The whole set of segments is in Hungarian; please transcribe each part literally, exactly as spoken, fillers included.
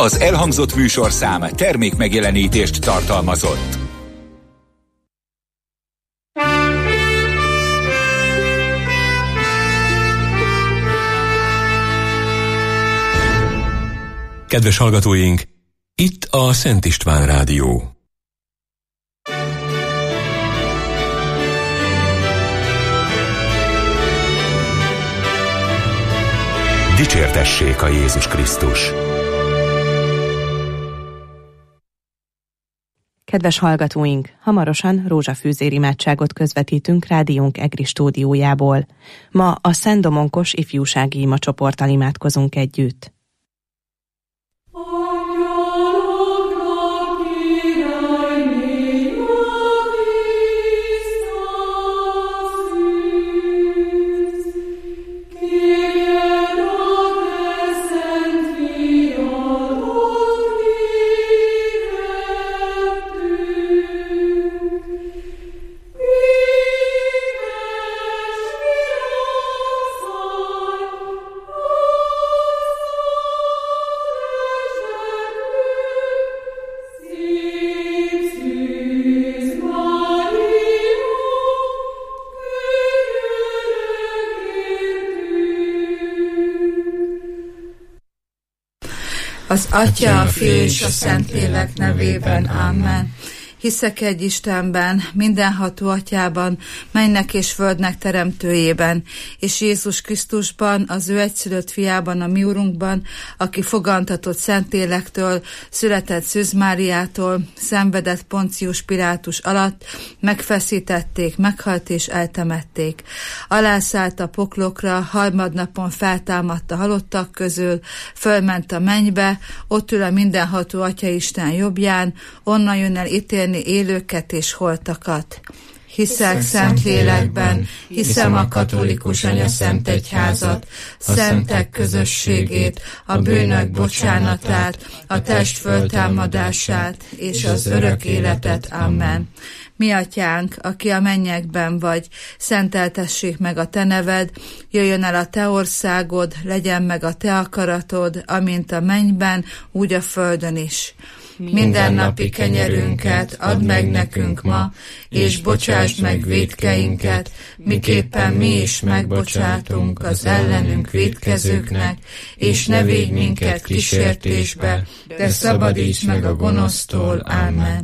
Az elhangzott műsorszám termék megjelenítést tartalmazott. Kedves hallgatóink, itt a Szent István Rádió. Dicsértessék a Jézus Krisztus! Kedves hallgatóink, hamarosan rózsafűzér imádságot közvetítünk rádiónk egri stúdiójából. Ma a Szent Domonkos ifjúsági imacsoporttal imádkozunk együtt. Az Atya, a Fiú és a Szentlélek nevében. Amen. Hiszek egy Istenben, mindenható Atyában, mennek és földnek teremtőjében, és Jézus Krisztusban, az ő egyszülött fiában, a mi Urunkban, aki fogantatott Szentlélektől, született Szűz Máriától, szenvedett Poncius Pilátus alatt, megfeszítették, meghalt és eltemették. Alászállt a poklokra, harmadnapon feltámadt a halottak közül, fölment a mennybe, ott ül a mindenható Atyaisten jobbján, onnan jön el ítélni élőket és holtakat. Hiszek Szentlélekben, hiszem a katolikus anyaszent egyházat, a szentek közösségét, a bűnök bocsánatát, a test föltámadását és az örök életet. Amen. Mi atyánk, aki a mennyekben vagy, szenteltessék meg a te neved, jöjjön el a te országod, legyen meg a te akaratod, amint a mennyben, úgy a földön is. Mindennapi kenyerünket add meg nekünk ma, és bocsásd meg vétkeinket, miképpen mi is megbocsátunk az ellenünk vétkezőknek, és ne védj minket kísértésbe, de szabadíts meg a gonosztól. Amen.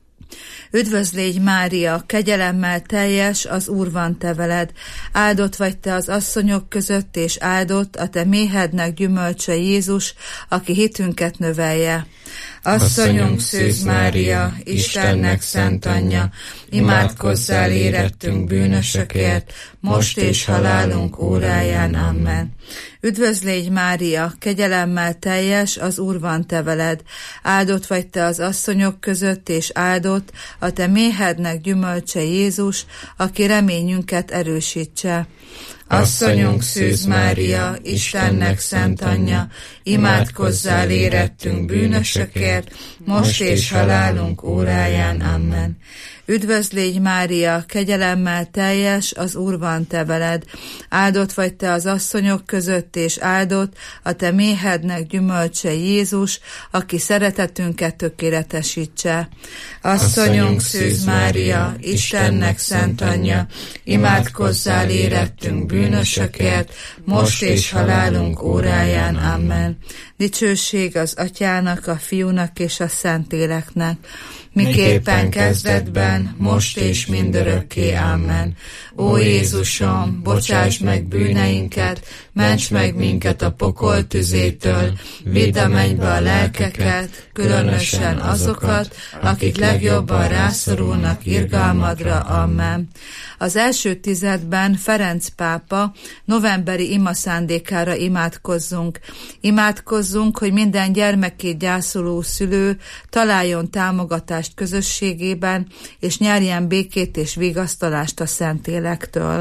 Üdvözlégy Mária, kegyelemmel teljes, az Úr van te veled. Áldott vagy te az asszonyok között, és áldott a te méhednek gyümölcse Jézus, aki hitünket növelje. Asszonyunk Szűz Mária, Istennek szent anyja, imádkozzál érettünk bűnösökért, most és halálunk óráján. Amen. Üdvözlégy Mária, kegyelemmel teljes, az Úr van te veled. Áldott vagy te az asszonyok között, és áldott a te méhednek gyümölcse Jézus, aki reményünket erősítse. Asszonyunk Szűz Mária, Istennek szent anyja, imádkozzál érettünk bűnösökért, most és halálunk óráján. Amen. Üdvözlégy Mária, kegyelemmel teljes, az Úr van te veled. Áldott vagy te az asszonyok között, és áldott a te méhednek gyümölcse Jézus, aki szeretetünket tökéletesítse. Asszonyunk Szűz Mária, Istennek szent anyja, imádkozzál érettünk bűnösökért, most és halálunk óráján. Amen. Dicsőség az Atyának, a Fiúnak és a Szentléleknek, miképpen kezdetben, most és mindörökké. Amen. Ó Jézusom, bocsáss meg bűneinket, ments meg minket a pokol tüzétől, vidd a mennybe a lelkeket, különösen azokat, akik legjobban rászorulnak irgalmadra. Amen. Az első tizedben Ferenc pápa novemberi imaszándékára imádkozzunk. Imádkozzunk, hogy minden gyermekét gyászoló szülő találjon támogatást közösségében, és nyerjen békét és vigasztalást a Szentlélektől.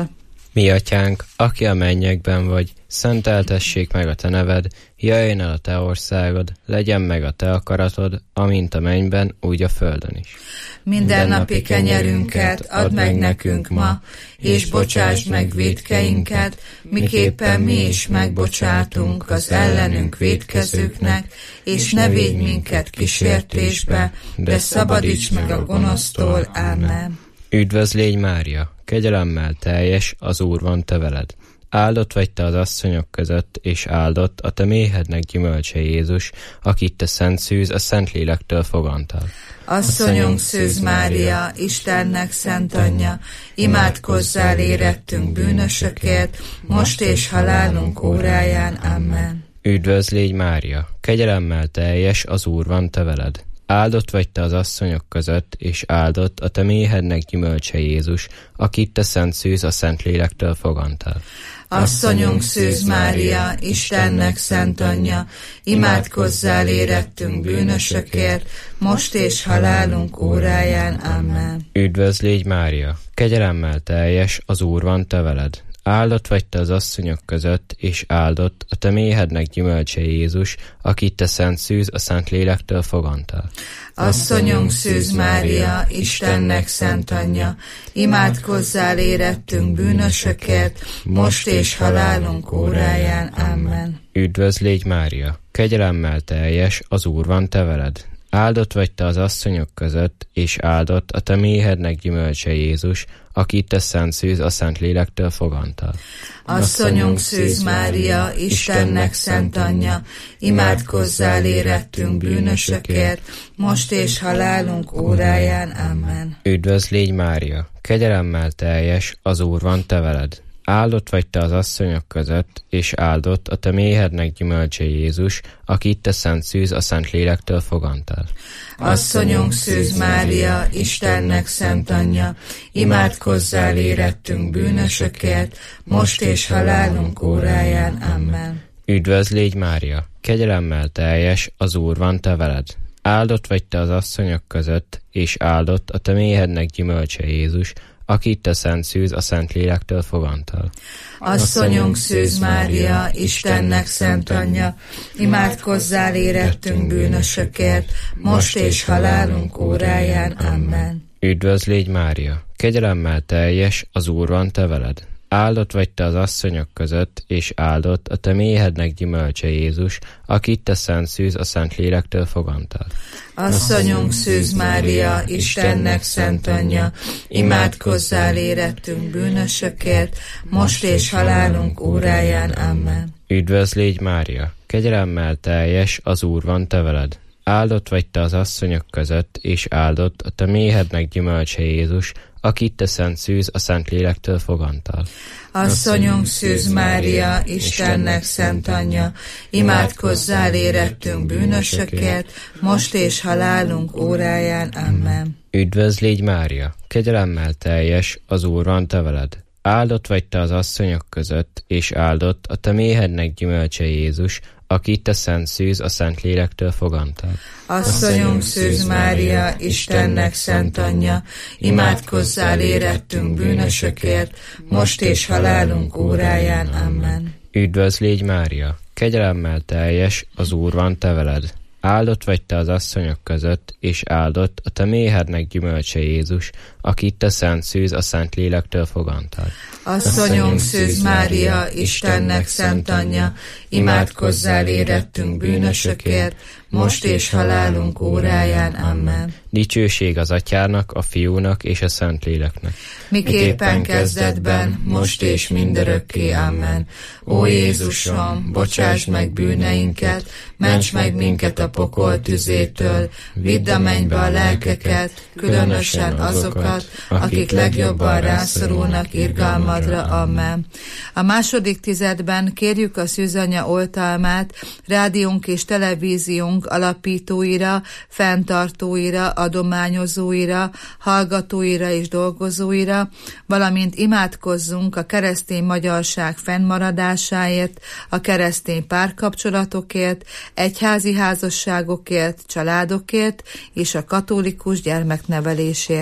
Mi atyánk, aki a mennyekben vagy, szenteltessék meg a te neved, jöjjön el a te országod, legyen meg a te akaratod, amint a mennyben, úgy a földön is. Mindennapi kenyerünket add meg nekünk ma, és bocsásd meg vétkeinket, miképpen mi is megbocsátunk az ellenünk vétkezőknek, és ne védj minket kísértésbe, de szabadíts meg a gonosztól. Ámen. Üdvözl légy Mária, kegyelemmel teljes, az Úr van te veled. Áldott vagy te az asszonyok között, és áldott a te méhednek gyümölcse Jézus, akit te szent szűz a Szentlélektől fogantál. Asszonyunk Szűz Mária, Istennek szent anyja, imádkozzál érettünk bűnösökért, most és halálunk óráján. Amen. Üdvözl légy Mária, kegyelemmel teljes, az Úr van te veled. Áldott vagy te az asszonyok között, és áldott a te méhednek gyümölcse Jézus, akit te szent szűz a Szentlélektől fogantál. Asszonyunk Szűz Mária, Istennek szent anyja, imádkozzál érettünk bűnösökért, most és halálunk óráján. Amen. Üdvözl légy Mária, kegyelemmel teljes, az Úr van te veled. Áldott vagy te az asszonyok között, és áldott a te méhednek gyümölcse Jézus, akit te szent szűz a Szentlélektől fogantál. Asszonyunk Szűz Mária, Istennek szent anyja, imádkozzál érettünk bűnösökért, most és halálunk óráján. Amen. Üdvözl légy Mária, kegyelemmel teljes, az Úr van te veled. Áldott vagy te az asszonyok között, és áldott a te méhednek gyümölcse Jézus, akit te szent szűz a Szentlélektől fogantál. Asszonyunk Szűz Mária, Istennek szent anyja, imádkozzál érettünk bűnösökért, most és halálunk óráján. Amen. Üdvözl légy Mária, kegyelemmel teljes, az Úr van te veled. Áldott vagy te az asszonyok között, és áldott a te méhednek gyümölcse Jézus, akit te szent szűz a Szentlélektől fogantál. Asszonyunk Szűz Mária, Istennek szent anyja, imádkozzál érettünk bűnösökért, most és halálunk óráján. Amen. Üdvözl légy Mária, kegyelemmel teljes, az Úr van te veled. Áldott vagy te az asszonyok között, és áldott a te méhednek gyümölcse Jézus, akit te szent szűz a Szentlélektől fogantál. Asszonyunk Szűz Mária, Istennek szent anyja, imádkozzál érettünk bűnösökért, most és halálunk óráján. Amen. Üdvözl légy Mária, kegyelemmel teljes, az Úr van te veled. Áldott vagy te az asszonyok között, és áldott a te méhednek gyümölcse Jézus, akit te szent szűz a Szentlélektől fogantál. Asszonyunk Szűz Mária, Istennek szent anyja, imádkozzál érettünk bűnösökért, most és halálunk óráján. Amen. Üdvözl légy Mária, kegyelemmel teljes, az Úr van te veled. Áldott vagy te az asszonyok között, és áldott a te méhednek gyümölcse Jézus, akit te szent szűz a Szentlélektől fogantál. Asszonyunk Szűz Mária, Istennek szent anyja, imádkozzál érettünk bűnösökért, most és halálunk óráján. Amen. Üdvözl légy Mária, kegyelemmel teljes, az Úr van te veled. Áldott vagy te az asszonyok között, és áldott a te méhednek gyümölcse Jézus, akit te szent szűz a Szentlélektől fogantál. Asszonyunk Szűz Mária, Istennek szent anyja, imádkozzál érettünk bűnösökért, most és halálunk óráján. Amen. Üdvözl légy Mária, kegyelemmel teljes, az Úr van te veled. Áldott vagy te az asszonyok között, és áldott a te méhednek gyümölcse Jézus, akit te szent szűz a Szentlélektől fogantál. Asszonyunk Szűz Mária, Istennek szent anyja, imádkozzál érettünk bűnösökért, most és halálunk óráján. Amen. Dicsőség az Atyának, a Fiúnak és a Szentléleknek. Miképpen kezdetben, most és mindörökké. Amen. Ó Jézusom, bocsáss meg bűneinket, ments meg minket a pokol tüzétől, vidd a mennybe a lelkeket, különösen azokat, akik legjobban rászorulnak irgalmadra. Amen. A második tizedben kérjük a Szűzanya oltalmát rádiónk és televíziónk alapítóira, fenntartóira, adományozóira, hallgatóira és dolgozóira, valamint imádkozzunk a keresztény magyarság fennmaradásáért, a keresztény párkapcsolatokért, egyházi házasságokért, családokért és a katolikus gyermeknevelésért.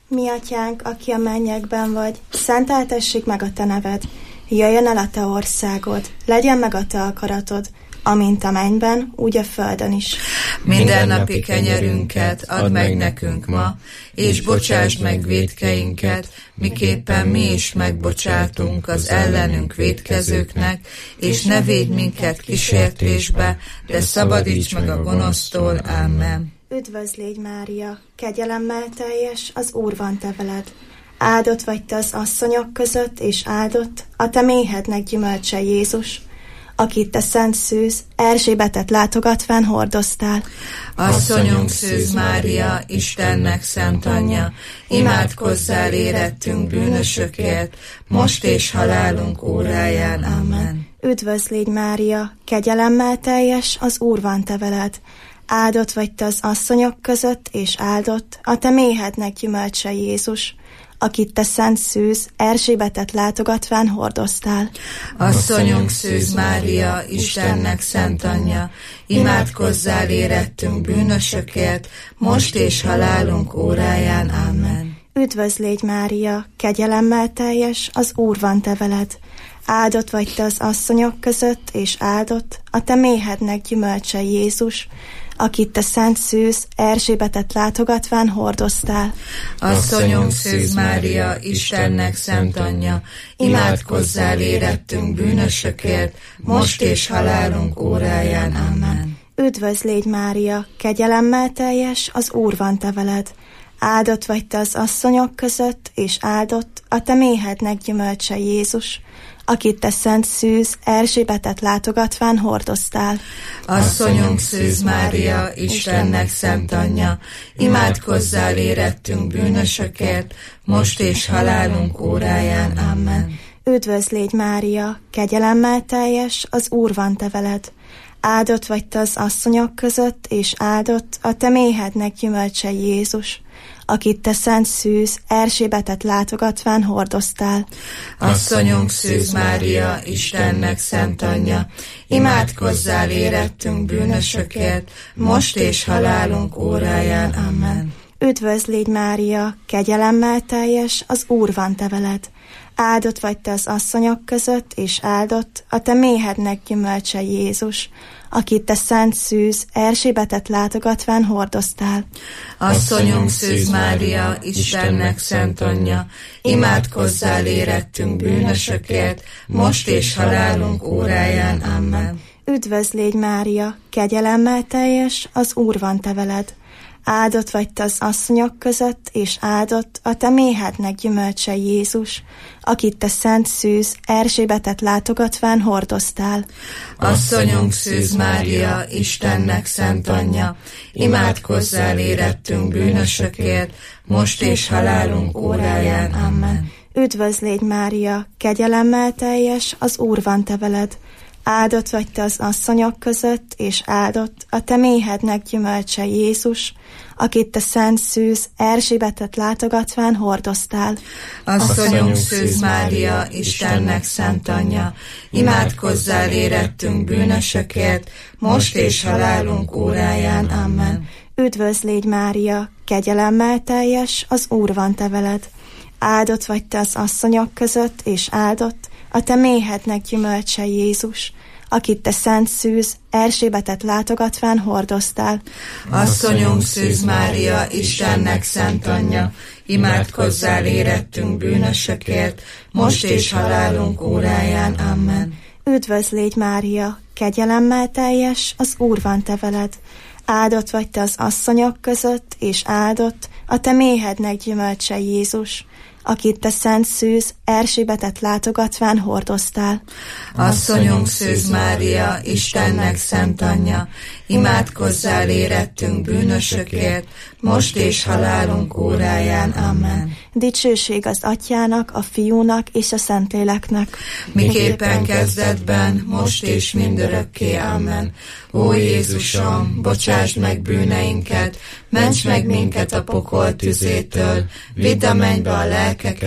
Mi atyánk, aki a mennyekben vagy, szenteltessék meg a te neved. Jöjjön el a te országod, legyen meg a te akaratod, amint a mennyben, úgy a földön is. Mindennapi kenyerünket add meg nekünk ma, és bocsásd meg vétkeinket, miképpen mi is megbocsátunk az ellenünk vétkezőknek, és ne védj minket kísértésbe, de szabadíts meg a gonosztól. Amen. Üdvözl légy, Mária, kegyelemmel teljes, az Úr van te veled. Áldott vagy te az asszonyok között, és áldott a te méhednek gyümölcse Jézus, akit te szent szűz, Erzsébetet látogatván hordoztál. Asszonyunk Szűz Mária, Istennek szent anyja, imádkozzál érettünk bűnösökért, most és halálunk óráján. Amen. Üdvözl légy, Mária, kegyelemmel teljes, az Úr van te veled. Áldott vagy te az asszonyok között, és áldott a te méhednek gyümölcse Jézus, akit te szent szűz, Erzsébetet látogatván hordoztál. Asszonyunk Szűz Mária, Istennek szent anyja, imádkozzál érettünk bűnösökért, most és halálunk óráján. Amen. Üdvözl légy, Mária, kegyelemmel teljes, az Úr van te veled. Áldott vagy te az asszonyok között, és áldott a te méhednek gyümölcse Jézus, akit te szent szűz, Erzsébetet látogatván hordoztál. Asszonyunk Szűz Mária, Istennek szent anyja, imádkozzál érettünk bűnösökért, most és halálunk óráján. Amen. Üdvözl légy, Mária, kegyelemmel teljes, az Úr van te veled. Áldott vagy te az asszonyok között, és áldott a te méhednek gyümölcse Jézus, akit te szent szűz, Erzsébetet látogatván hordoztál. Asszonyunk Szűz Mária, Istennek szent anyja, imádkozzál érettünk bűnösökért, most és halálunk óráján. Amen. Üdvözl légy, Mária, kegyelemmel teljes, az Úr van te veled. Áldott vagy te az asszonyok között, és áldott a te méhednek gyümölcse Jézus, akit te szent szűz, Erzsébetet látogatván hordoztál. Asszonyunk Szűz Mária, Istennek szent anyja, imádkozzál érettünk bűnösökért, most és halálunk óráján. Amen. Üdvözl légy, Mária, kegyelemmel teljes, az Úr van te veled. Áldott vagy te az asszonyok között, és áldott a te méhednek gyümölcse Jézus, akit te szent szűz, Erzsébetet látogatván hordoztál. Asszonyunk Szűz Mária, Istennek szent anyja, imádkozzál érettünk bűnösökért, most és halálunk óráján. Amen. Üdvözl légy, Mária, kegyelemmel teljes, az Úr van te veled. Áldott vagy te az asszonyok között, és áldott a te méhednek gyümölcse Jézus, akit te szent szűz, Erzsébetet látogatván hordoztál. Asszonyunk Szűz Mária, Istennek szent anyja, imádkozzál érettünk bűnösökért, most és halálunk óráján. Amen. Üdvözl légy, Mária, kegyelemmel teljes, az Úr van te veled. Áldott vagy te az asszonyok között, és áldott a te méhednek gyümölcse Jézus, akit te szent szűz, Erzsébetet látogatván hordoztál. Asszonyunk Szűz Mária, Istennek szent anyja, imádkozzál érettünk bűnösökért, most és halálunk óráján. Amen. Üdvözl légy, Mária, kegyelemmel teljes, az Úr van te veled. Áldott vagy te az asszonyok között, és áldott a te méhednek gyümölcse Jézus, akit te szent szűz, Erzsébetet látogatván hordoztál. Asszonyunk Szűz Mária, Istennek szent anyja, imádkozzál érettünk bűnösökért, most és halálunk óráján. Amen. Üdvözl légy, Mária, kegyelemmel teljes, az Úr van te veled. Áldott vagy te az asszonyok között, és áldott a te méhednek gyümölcse Jézus, akit te szent szűz, Erzsébetet látogatván hordoztál. Asszonyunk Szűz Mária, Istennek szent anyja, imádkozzál érettünk bűnösökért, most és halálunk óráján. Amen. Dicsőség az Atyának, a Fiúnak és a Szentléleknek, miképpen kezdetben, most és mindörökké. Amen. Ó Jézusom, bocsásd meg bűneinket, ments meg minket a pokol tüzétől, vidd a mennybe a lelkeket,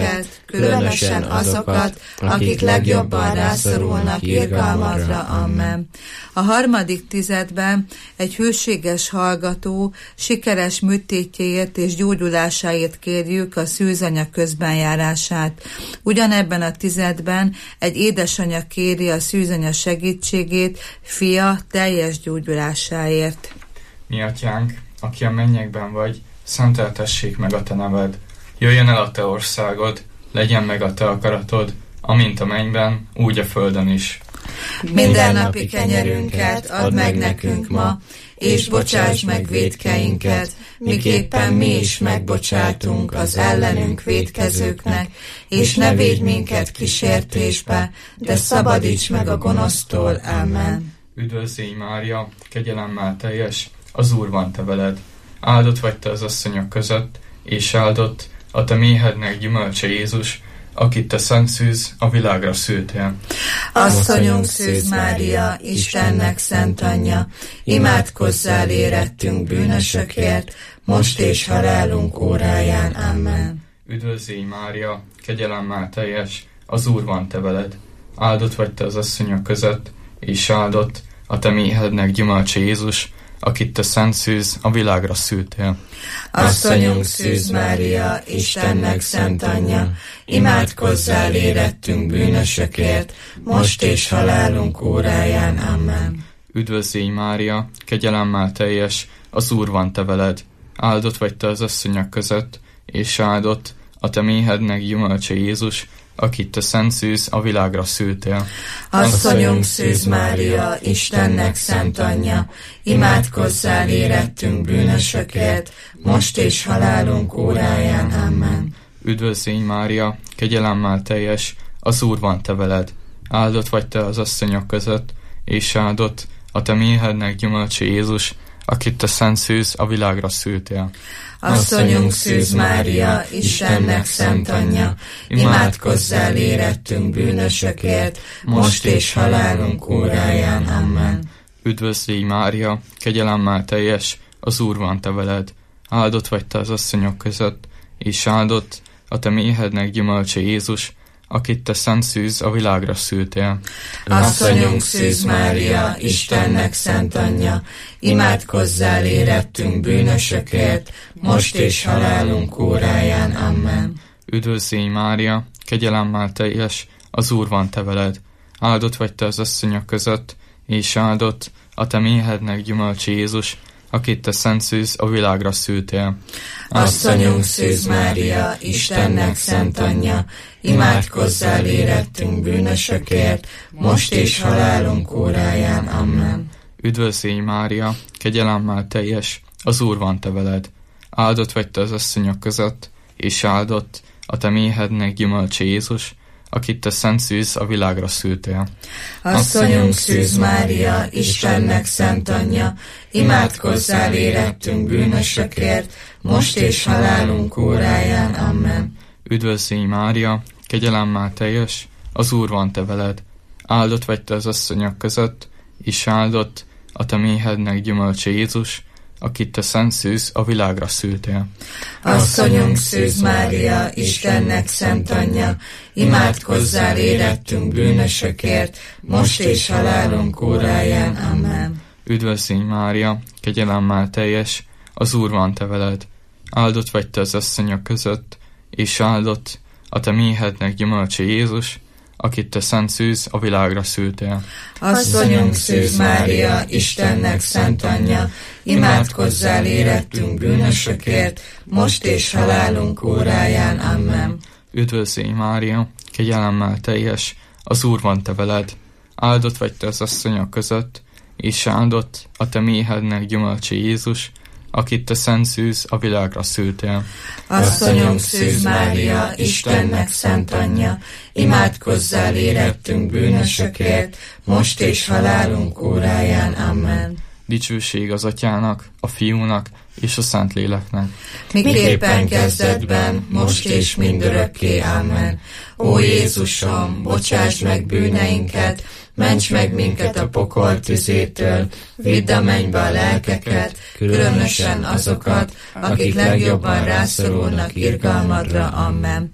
különösen azokat, akik legjobban rászorulnak irgalmadra. Amen. A harmadik tizedben egy hűséges hallgató sikeres műtétjéért és gyógyulásáért kérjük a szűzanya közbenjárását. Ugyanebben a tizedben egy édesanyja kéri a szűzanya segítségét fia teljes gyógyulásáért. Mi atyánk, aki a mennyekben vagy, szenteltessék meg a te neved. Jöjjön el a te országod, legyen meg a te akaratod, amint a mennyben, úgy a földön is. Mindennapi kenyerünket add meg nekünk ma, és bocsáss meg vétkeinket, miképpen mi is megbocsátunk az ellenünk vétkezőknek, és ne védj minket kísértésbe, de szabadíts meg a gonosztól. Amen. Üdvözlégy Mária, kegyelemmel teljes, az Úr van te veled. Áldott vagy te az asszonyok között, és áldott a te méhednek gyümölcse Jézus, akit te szent szűz a világra szültél. Asszonyunk Szűz Mária, Istennek szent anyja, imádkozzál érettünk bűnösökért, most és halálunk óráján. Amen. Üdvözlégy Mária, kegyelemmel teljes, az Úr van te veled. Áldott vagy te az asszonyok között, és áldott a te méhednek gyümölcse Jézus, akit te szent szűz a világra szültél. Asszonyunk Szűz Mária, Istennek szent anyja, imádkozzál érettünk bűnösökért, most és halálunk óráján. Amen. Üdvözlégy Mária, kegyelemmel teljes, az Úr van te veled. Áldott vagy te az asszonyok között, és áldott a te méhednek gyümölcse Jézus, akit te szent szűz a világra szültél. Asszonyunk Szűz Mária, Istennek szent anyja, imádkozzál érettünk bűnösökért, most és halálunk óráján. Amen. Üdvözlégy Mária, kegyelemmel teljes, az Úr van te veled. Áldott vagy te az asszonyok között, és áldott a te méhednek gyümölcse Jézus, akit te szent szűz a világra szültél. Asszonyunk Szűz Mária, Istennek szent anyja, imádkozzál érettünk bűnösökért, most és halálunk óráján. Amen. Üdvözlégy Mária, kegyelemmel teljes, az Úr van te veled. Áldott vagy te az asszonyok között, és áldott a te méhednek gyümölcse Jézus, akit te szent szűz a világra szültél. Asszonyunk Szűz Mária, Istennek szent anyja, imádkozzál érettünk bűnösökért, most és halálunk óráján. Amen. Üdvözlégy Mária, kegyelemmel teljes, az Úr van te veled. Áldott vagy te az asszonyok között, és áldott a te méhednek gyümölcse Jézus, akit te szent szűz a világra szültél. Asszonyunk Szűz Mária, Istennek szent anyja, imádkozzál érettünk bűnösökért, most és halálunk óráján. Amen. Üdvözlégy Mária, kegyelemmel teljes, az Úr van te veled. Áldott vagy te az asszonyok között, és áldott a te méhednek gyümölcse Jézus, akit te szent szűz a világra szültél. Asszonyunk Szűz Mária, Istennek szent anyja, imádkozzál érettünk bűnösökért, most és halálunk óráján. Amen. Üdvözlégy Mária, kegyelemmel teljes, az Úr van te veled. Áldott vagy te az asszonyok között, és áldott a te méhednek gyümölcse Jézus, akit te szent szűz a világra szültél. Asszonyunk Szűz Mária, Istennek szent anyja, imádkozzál érettünk bűnösökért, most és halálunk óráján. Amen. Üdvözlégy Mária, kegyelemmel teljes, az Úr van te veled. Áldott vagy te az asszonyok között, és áldott a te méhednek gyümölcse Jézus, akit te szent szűz a világra szültél. Asszonyunk Szűz Mária, Istennek szent anyja, imádkozzál érettünk bűnösökért, most és halálunk óráján. Amen. Üdvözlégy Mária, kegyelemmel teljes, az Úr van te veled. Áldott vagy te az asszonyok között, és áldott a te méhednek gyümölcse Jézus, akit te szent szűz a világra szültél. Asszonyunk Szűz Mária, Istennek szent anyja, imádkozzál érettünk bűnösökért, most és halálunk óráján. Amen. Dicsőség az Atyának, a Fiúnak és a Szentléleknek. Miképpen kezdetben, most és mindörökké. Amen. Ó Jézusom, bocsáss meg bűneinket, ments meg minket a pokol tüzétől, vidd a mennybe a lelkeket, különösen azokat, akik legjobban rászorulnak irgalmadra. Amen.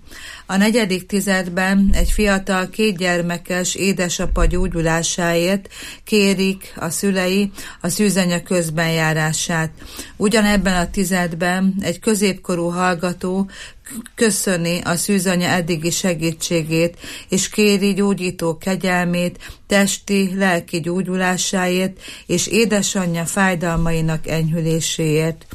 A negyedik tizedben egy fiatal kétgyermekes édesapa gyógyulásáért kérik a szülei a szűzanya közbenjárását. Ugyanebben a tizedben egy középkorú hallgató köszöni a szűzanya eddigi segítségét, és kéri gyógyító kegyelmét, testi, lelki gyógyulásáért, és édesanyja fájdalmainak enyhüléséért.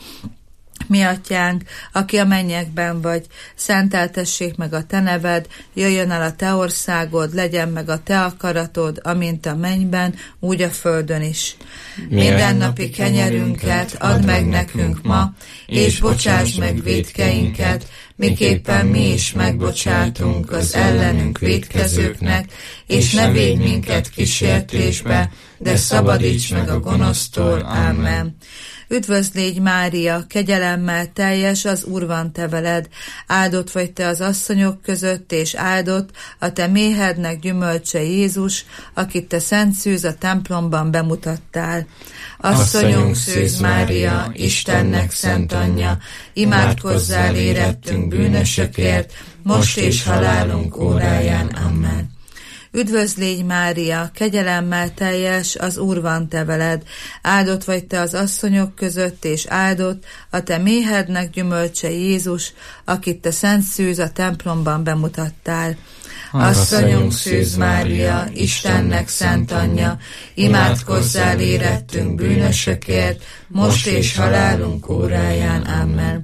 Mi atyánk, aki a mennyekben vagy, szenteltessék meg a te neved, jöjjön el a te országod, legyen meg a te akaratod, amint a mennyben, úgy a földön is. Mindennapi kenyerünket add meg nekünk ma, és bocsáss meg vétkeinket, miképpen mi is megbocsátunk az ellenünk vétkezőknek, és ne védj minket kísértésbe, de szabadíts meg a gonosztól. Amen. Üdvözl légy, Mária, kegyelemmel teljes, az Úr van te veled, áldott vagy te az asszonyok között, és áldott a te méhednek gyümölcse Jézus, akit te szent szűz a templomban bemutattál. Asszonyunk Szűz Mária, Istennek szent anyja, imádkozzál érettünk bűnösökért, most és halálunk óráján. Amen. Üdvözl légy, Mária, kegyelemmel teljes, az Úr van te veled, áldott vagy te az asszonyok között, és áldott a te méhednek gyümölcse Jézus, akit te szent szűz a templomban bemutattál. Asszonyunk Szűz Mária, Istennek szent anyja, imádkozzál érettünk bűnösökért, most és halálunk óráján. Amen.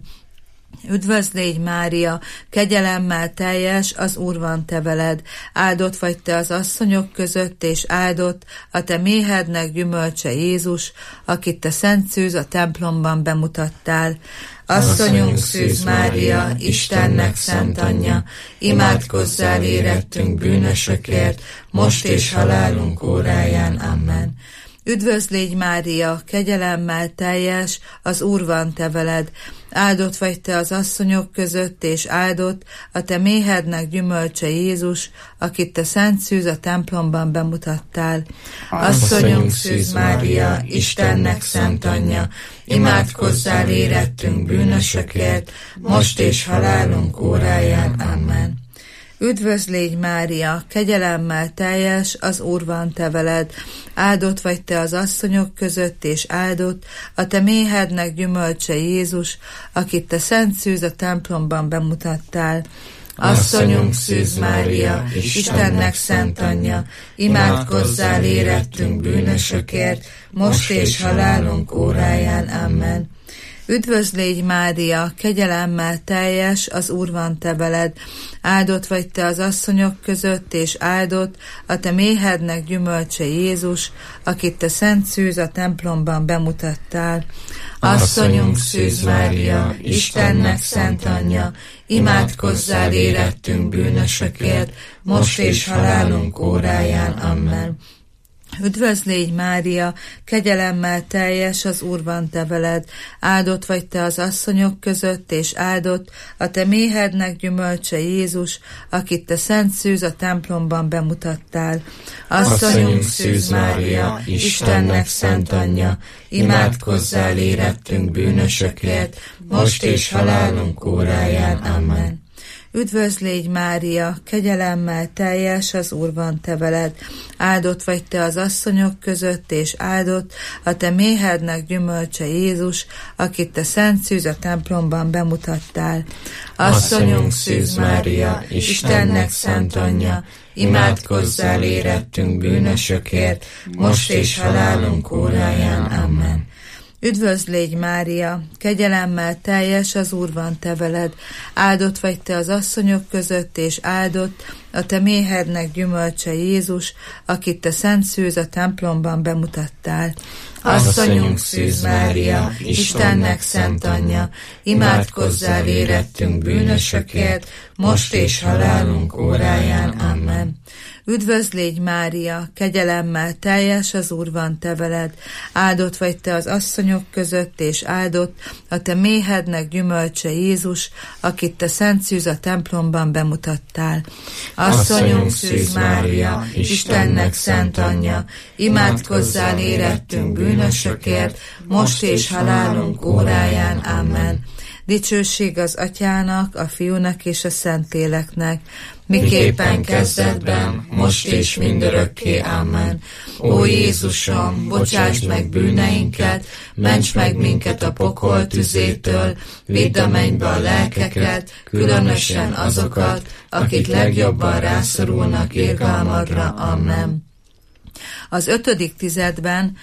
Üdvözl légy, Mária, kegyelemmel teljes, az Úr van te veled, áldott vagy te az asszonyok között, és áldott a te méhednek gyümölcse Jézus, akit te szent szűz a templomban bemutattál. Asszonyunk Szűz Mária, Istennek szent anyja, imádkozzál érettünk bűnösökért, most és halálunk óráján. Amen. Üdvözl légy, Mária, kegyelemmel teljes, az Úr van te veled, áldott vagy te az asszonyok között, és áldott a te méhednek gyümölcse Jézus, akit te szent szűz a templomban bemutattál. Asszonyunk Szűz Mária, Istennek szent anyja, imádkozzál érettünk bűnösökért, most és halálunk óráján. Amen. Üdvözl légy, Mária, kegyelemmel teljes, az Úr van te veled, áldott vagy te az asszonyok között, és áldott a te méhednek gyümölcse Jézus, akit te szent szűz a templomban bemutattál. Asszonyunk Szűz Mária, Istennek szent anyja, imádkozzál érettünk bűnösökért, most és halálunk óráján. Amen. Üdvözl légy, Mária, kegyelemmel teljes, az Úr van te veled, áldott vagy te az asszonyok között, és áldott a te méhednek gyümölcse Jézus, akit te szent szűz a templomban bemutattál. Asszonyunk Szűz Mária, Istennek szent anyja, imádkozzál érettünk bűnösökért, most és halálunk óráján. Amen. Üdvözl légy, Mária, kegyelemmel teljes, az Úr van te veled, áldott vagy te az asszonyok között, és áldott a te méhednek gyümölcse Jézus, akit te szent szűz a templomban bemutattál. Asszonyunk Szűz Mária, Istennek szent anyja, imádkozzál érettünk bűnösökért, most és halálunk óráján. Amen. Üdvözl légy, Mária, kegyelemmel teljes, az Úr van te veled, áldott vagy te az asszonyok között, és áldott a te méhednek gyümölcse Jézus, akit te szent szűz a templomban bemutattál. Asszonyunk Szűz Mária, Istennek szent anyja, imádkozzál érettünk bűnösökért, most és halálunk óráján. Amen. Üdvözl légy, Mária, kegyelemmel teljes, az Úr van te veled, áldott vagy te az asszonyok között, és áldott a te méhednek gyümölcse Jézus, akit te szent szűz a templomban bemutattál. Asszonyunk Szűz Mária, Istennek szent anyja, imádkozzál érettünk bűnösökért, most és halálunk óráján. Amen. Üdvözl légy, Mária, kegyelemmel teljes, az Úr van te veled, áldott vagy te az asszonyok között, és áldott a te méhednek gyümölcse Jézus, akit te szent szűz a templomban bemutattál. Asszonyunk Szűz Mária, Istennek szent anyja, imádkozzál érettünk bűnösökért, most és halálunk óráján. Amen. Dicsőség az Atyának, a Fiúnak és a Szentléleknek, miképpen kezdetben, most és mindörökké. Amen. Ó Jézusom, bocsásd meg bűneinket, ments meg minket a pokol tüzétől, vidd a mennybe a lelkeket, különösen azokat, akik legjobban rászorulnak irgalmadra. Amen. Az ötödik tizedben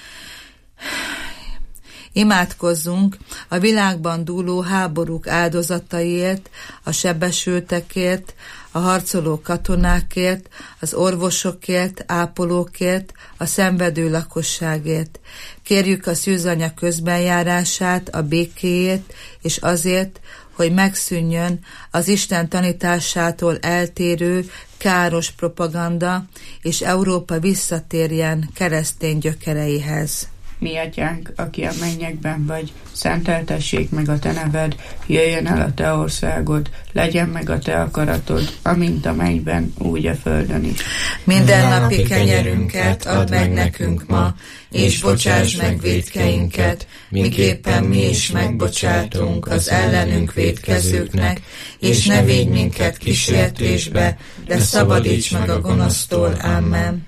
imádkozzunk a világban dúló háborúk áldozataiért, a sebesültekért, a harcoló katonákért, az orvosokért, ápolókért, a szenvedő lakosságért. Kérjük a szűzanya közbenjárását a békéért, és azért, hogy megszűnjön az Isten tanításától eltérő, káros propaganda, és Európa visszatérjen keresztény gyökereihez. Mi atyánk, aki a mennyekben vagy, szenteltessék meg a te neved, jöjjön el a te országod, legyen meg a te akaratod, amint a mennyben, úgy a földön is. Mindennapi kenyerünket add meg nekünk ma, és bocsáss meg vétkeinket, miképpen mi is megbocsátunk az ellenünk vétkezőknek, és ne védj minket kísértésbe, de szabadíts meg a gonosztól. Amen.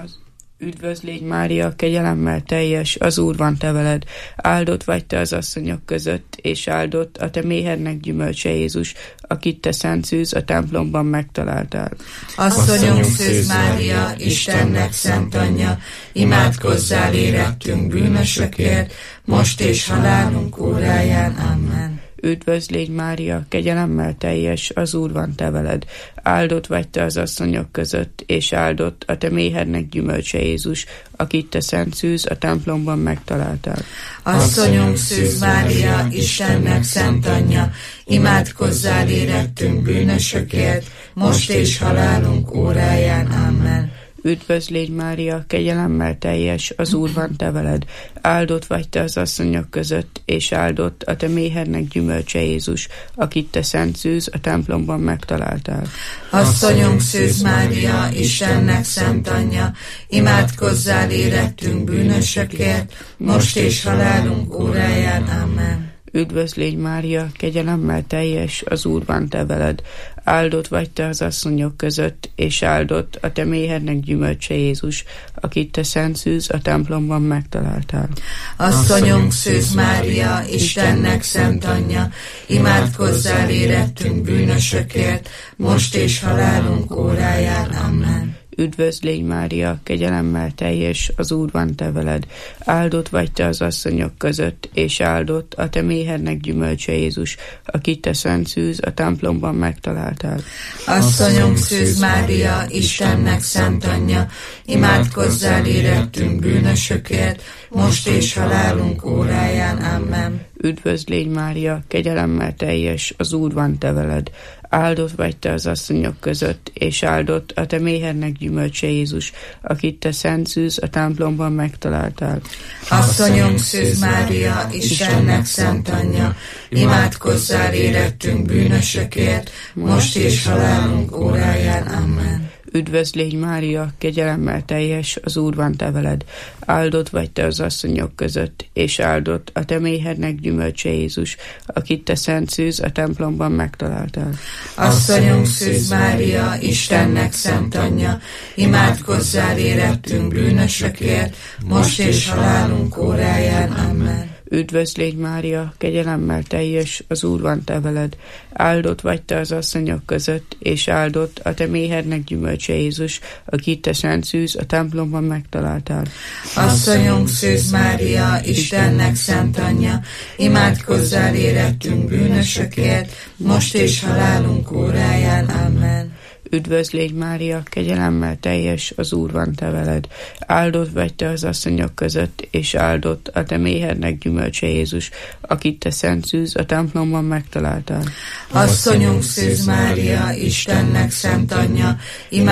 Üdvözlégy Mária, kegyelemmel teljes, az Úr van te veled, áldott vagy te az asszonyok között, és áldott a te méhednek gyümölcse Jézus, akit te szent szűz a templomban megtaláltál. Asszonyunk Szűz Mária, Istennek szent anyja, imádkozzál érettünk bűnösökért, most és halálunk óráján. Amen. Üdvözlégy Mária, kegyelemmel teljes, az Úr van te veled, áldott vagy te az asszonyok között, és áldott a te méhednek gyümölcse Jézus, akit te szent szűz a templomban megtaláltál. Asszonyunk Szűz Mária, Istennek szent anyja, imádkozzál érettünk bűnösökért, most és halálunk óráján. Amen. Üdvözlégy Mária, kegyelemmel teljes, az Úr van te veled, áldott vagy te az asszonyok között, és áldott a te méhednek gyümölcse Jézus, akit te szent szűz a templomban megtaláltál. Asszonyunk Szűz Mária, Istennek szent anyja, imádkozzál érettünk bűnösökért, most és halálunk óráján. Amen. Üdvözlégy Mária, kegyelemmel teljes, az Úr van te veled, áldott vagy te az asszonyok között, és áldott a te méhednek gyümölcse Jézus, akit te szent szűz a templomban megtaláltál. Asszonyunk Szűz Mária, Istennek szent anyja, imádkozzál érettünk bűnösökért, most és halálunk óráján. Amen. Üdvözlégy Mária, kegyelemmel teljes, az Úr van te veled, áldott vagy te az asszonyok között, és áldott a te méhednek gyümölcse Jézus, akit te szent szűz a templomban megtaláltál. Asszonyunk Szűz Mária, Istennek szent anyja, imádkozzál érettünk bűnösökért, most és halálunk óráján. Amen. Üdvözlégy Mária, kegyelemmel teljes, az Úr van te veled, áldott vagy te az asszonyok között, és áldott a te méhednek gyümölcse Jézus, akit te szent szűz a templomban megtaláltál. Asszonyunk Szűz Mária, Istennek szent anyja, imádkozzál érettünk bűnösökért, most és halálunk óráján. Amen. Üdvözlégy Mária, kegyelemmel teljes, az Úr van te veled, áldott vagy te az asszonyok között, és áldott a te méhednek gyümölcse Jézus, akit te szent szűz a templomban megtaláltál. Asszonyunk Szűz Mária, Istennek szent anyja, imádkozzál érettünk bűnösökért, most és halálunk óráján. Amen. Üdvözlégy Mária, kegyelemmel teljes, az Úr van te veled, áldott vagy te az asszonyok között, és áldott a te méhednek gyümölcse Jézus, akit te szent szűz a templomban megtaláltál. Asszonyunk Szűz Mária, Istennek szent anyja, imádkozzál érettünk bűnösökért, most és halálunk óráján. Amen. Üdvözlégy Mária, kegyelemmel teljes, az Úr van te veled, áldott vagy te az asszonyok között, és áldott a te méhednek gyümölcse Jézus, akit te szent szűz a templomban megtaláltál. Asszonyunk Szűz Mária, Istennek szent anyja,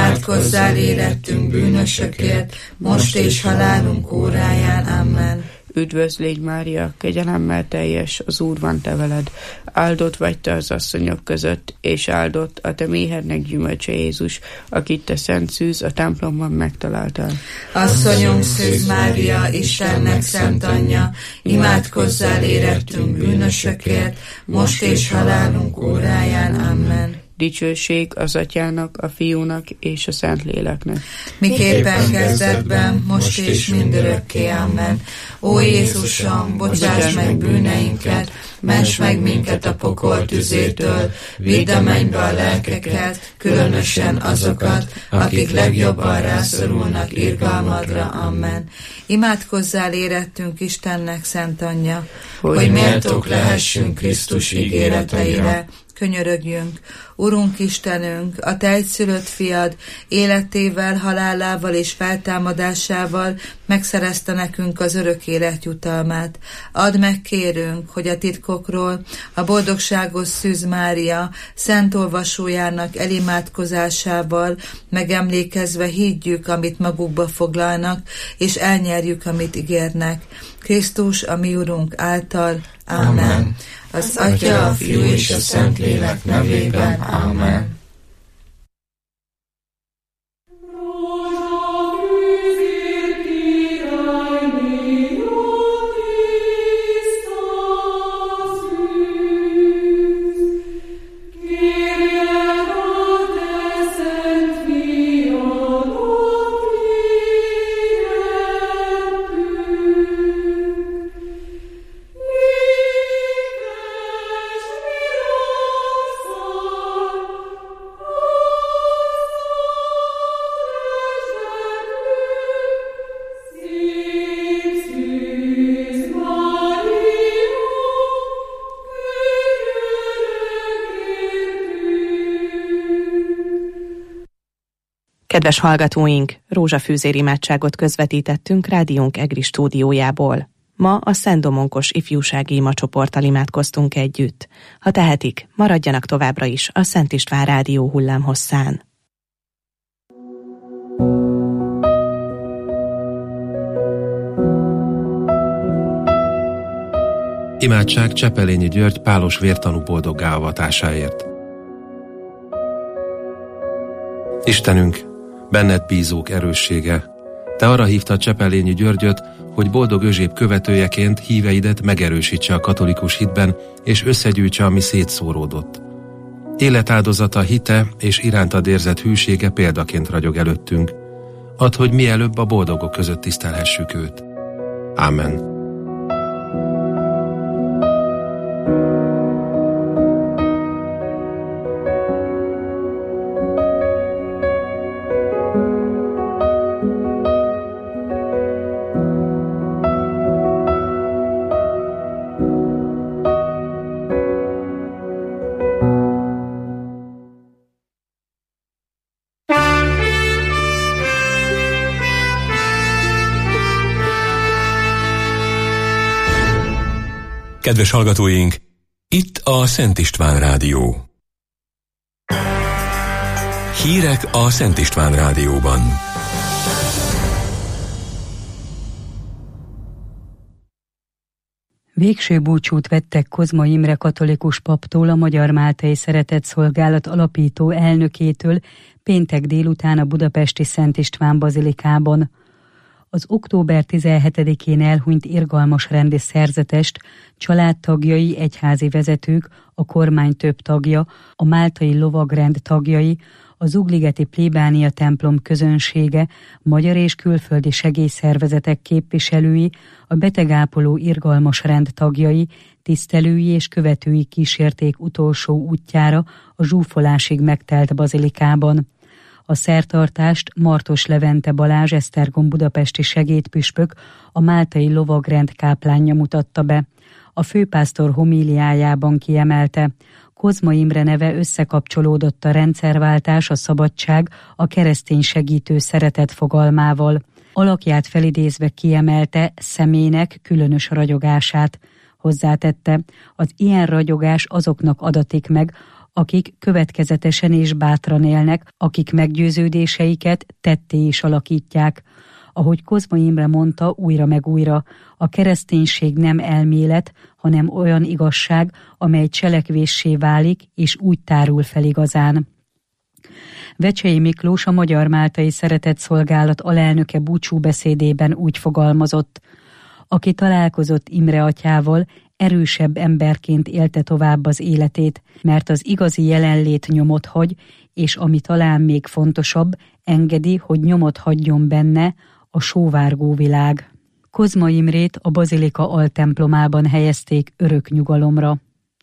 imádkozzál érettünk bűnösökért, most és halálunk óráján. Amen. Üdvözl légy Mária, kegyelemmel teljes, az Úr van te veled. Áldott vagy te az asszonyok között, és áldott a te méhednek gyümölcse Jézus, akit te szent szűz a templomban megtaláltál. Asszonyom Szűz Mária, Istennek szent anyja, imádkozzál érettünk bűnösökért, most és halálunk óráján. Amen. Dicsőség az Atyának, a Fiúnak és a Szentléleknek. Miképpen kezdetben, most és mindörökké. Amen. Ó Jézusom, bocsáss meg bűneinket, ments meg minket a pokol tüzétől, vidd a mennybe a lelkeket, különösen azokat, akik legjobban rászorulnak irgalmadra. Amen. Imádkozzál érettünk Istennek szent anyja, hogy méltók lehessünk Krisztus ígéreteire. Könyörögjünk, Urunk Istenünk, a te egyszülött fiad életével, halálával és feltámadásával megszerezte nekünk az örök élet jutalmát. Add meg, kérünk, hogy a titkokról a boldogságos Szűz Mária szent olvasójának elimádkozásával megemlékezve higgyük, amit magukba foglalnak, és elnyerjük, amit ígérnek. Krisztus, a mi Urunk által. Amen. Amen. Az Atya, a Fiú és a Szentlélek nevében. Amen. Kedves hallgatóink, rózsafűzér imádságot közvetítettünk rádiónk EGRI stúdiójából. Ma a Szent Domonkos ifjúsági imacsoporttal imádkoztunk együtt. Ha tehetik, maradjanak továbbra is a Szent István rádió hullámhosszán. Imádság Csepelényi György pálos vértanú boldoggá avatásáért. Istenünk, benned bízók erőssége, te arra hívtad Csepelényi Györgyöt, hogy boldog Özséb követőjeként híveidet megerősítse a katolikus hitben, és összegyűjtse, ami szétszóródott. Életáldozata, hite és irántad érzett hűsége példaként ragyog előttünk. Add, hogy mielőbb a boldogok között tisztelhessük őt. Ámen. Kedves hallgatóink, itt a Szent István Rádió. Hírek a Szent István Rádióban. Végső búcsút vettek Kozma Imre katolikus paptól, a Magyar Máltai Szeretetszolgálat alapító elnökétől péntek délután a budapesti Szent István bazilikában. Az október tizenhetedikén elhunyt irgalmas rendi szerzetest, családtagjai, egyházi vezetők, a kormány több tagja, a máltai lovagrend tagjai, az Ugligeti plébánia templom közönsége, magyar és külföldi segélyszervezetek képviselői, a betegápoló irgalmas rend tagjai, tisztelői és követői kísérték utolsó útjára a zsúfolásig megtelt bazilikában. A szertartást Martos Levente Balázs Esztergom budapesti segédpüspök, a máltai lovagrend káplánja mutatta be. A főpásztor homíliájában kiemelte, Kozma Imre neve összekapcsolódott a rendszerváltás, a szabadság, a keresztény segítő szeretet fogalmával. Alakját felidézve kiemelte személynek különös ragyogását. Hozzátette, az ilyen ragyogás azoknak adatik meg, akik következetesen és bátran élnek, akik meggyőződéseiket tetté is alakítják. Ahogy Kozma Imre mondta újra meg újra, a kereszténység nem elmélet, hanem olyan igazság, amely cselekvéssé válik, és úgy tárul fel igazán. Vecsei Miklós, a Magyar Máltai Szeretetszolgálat alelnöke búcsúbeszédében úgy fogalmazott: aki találkozott Imre atyával, erősebb emberként élte tovább az életét, mert az igazi jelenlét nyomot hagy, és ami talán még fontosabb, engedi, hogy nyomot hagyjon benne a sóvárgó világ. Kozma Imrét a bazilika altemplomában helyezték örök nyugalomra.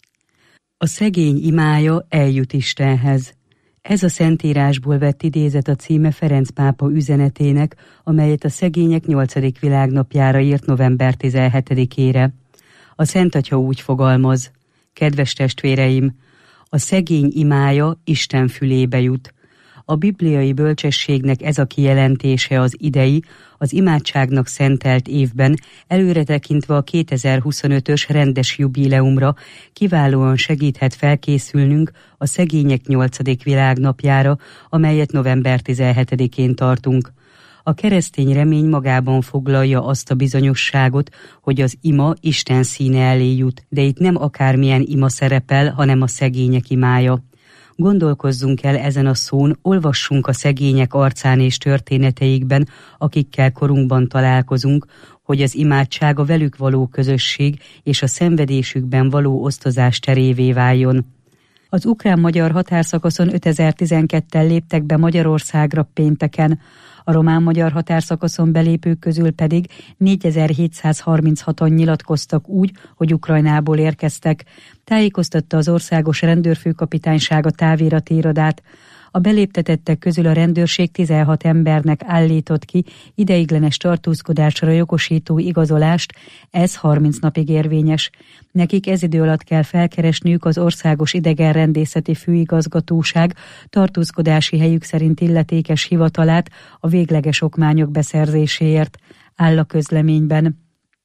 A szegény imája eljut Istenhez. Ez a Szentírásból vett idézet a címe Ferenc pápa üzenetének, amelyet a szegények nyolcadik világnapjára írt november tizenhetedikére. A Szent Atya úgy fogalmaz: kedves testvéreim, a szegény imája Isten fülébe jut. A bibliai bölcsességnek ez a kijelentése az idei, az imádságnak szentelt évben, előre tekintve a kétezer-huszonötös rendes jubileumra kiválóan segíthet felkészülnünk a szegények nyolcadik világnapjára, amelyet november tizenhetedikén tartunk. A keresztény remény magában foglalja azt a bizonyosságot, hogy az ima Isten színe elé jut, de itt nem akármilyen ima szerepel, hanem a szegények imája. Gondolkozzunk el ezen a szón, olvassunk a szegények arcán és történeteikben, akikkel korunkban találkozunk, hogy az imádság a velük való közösség és a szenvedésükben való osztozás terévé váljon. Az ukrán-magyar határszakaszon ötezer-tizenketten léptek be Magyarországra pénteken, a román-magyar határszakaszon belépők közül pedig négyezer-hétszázharminchatan nyilatkoztak úgy, hogy Ukrajnából érkeztek, tájékoztatta az Országos Rendőrfőkapitányság a távirati irodát. A beléptetettek közül a rendőrség tizenhat embernek állított ki ideiglenes tartózkodásra jogosító igazolást, ez harminc napig érvényes. Nekik ez idő alatt kell felkeresniük az Országos Idegenrendészeti Főigazgatóság tartózkodási helyük szerint illetékes hivatalát a végleges okmányok beszerzéséért, áll a közleményben.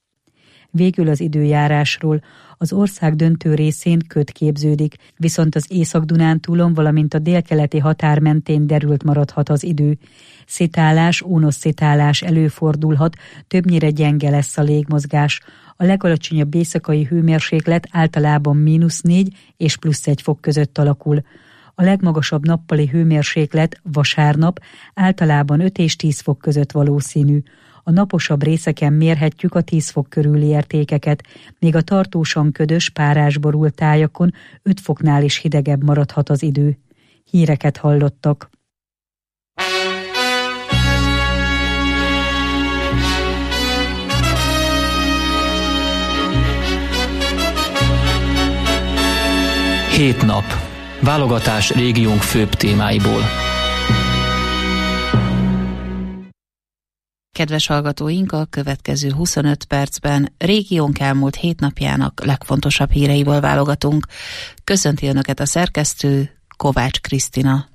Végül az időjárásról. Az ország döntő részén köd képződik, viszont az Észak-Dunántúlon, valamint a délkeleti határ mentén derült maradhat az idő. Szitálás, ónos szitálás előfordulhat, többnyire gyenge lesz a légmozgás. A legalacsonyabb éjszakai hőmérséklet általában mínusz négy és plusz egy fok között alakul. A legmagasabb nappali hőmérséklet vasárnap általában öt és tíz fok között valószínű. A naposabb részeken mérhetjük a tíz fok körüli értékeket, még a tartósan ködös, párásborult tájakon öt foknál is hidegebb maradhat az idő. Híreket hallottak. Hét nap. Válogatás régiónk főbb témáiból. Kedves hallgatóink, a következő huszonöt percben régiónk elmúlt hét napjának legfontosabb híreiból válogatunk. Köszönti Önöket a szerkesztő, Kovács Krisztina.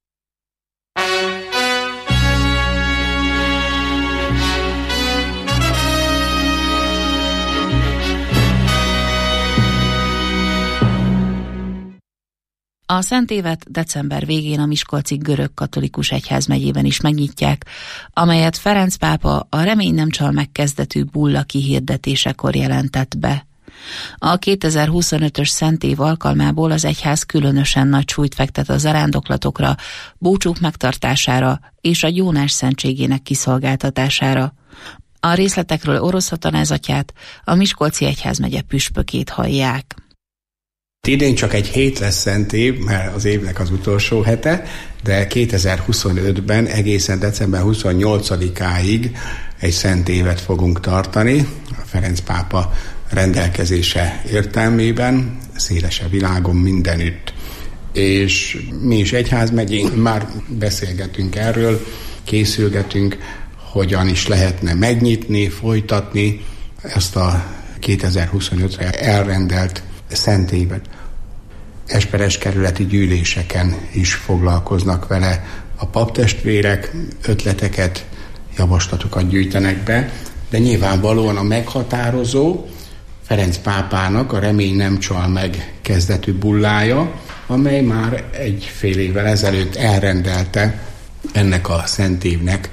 A Szent Évet december végén a miskolci görög katolikus egyházmegyében is megnyitják, amelyet Ferenc pápa a Remény nem csal meg kezdetű bulla kihirdetésekor jelentett be. A kétezer-huszonötös Szent Év alkalmából az egyház különösen nagy súlyt fektet a zarándoklatokra, búcsúk megtartására és a gyónás szentségének kiszolgáltatására. A részletekről Orosz Atanáz atyát, a miskolci egyházmegye püspökét hallják. Idén csak egy hét lesz Szent Év, mert az évnek az utolsó hete, de kétezer-huszonötben egészen december huszonnyolcadikáig egy Szent Évet fogunk tartani, a Ferenc pápa rendelkezése értelmében, szélesebb világon mindenütt. És mi is egyházmegyénk, már beszélgetünk erről, készülgetünk, hogyan is lehetne megnyitni, folytatni ezt a kétezer-huszonötre elrendelt Szent Évet. Esperes kerületi gyűléseken is foglalkoznak vele a paptestvérek, ötleteket, javaslatokat gyűjtenek be, de nyilvánvalóan a meghatározó Ferenc pápának a Remény nem csal meg kezdetű bullája, amely már egy fél évvel ezelőtt elrendelte ennek a Szent Évnek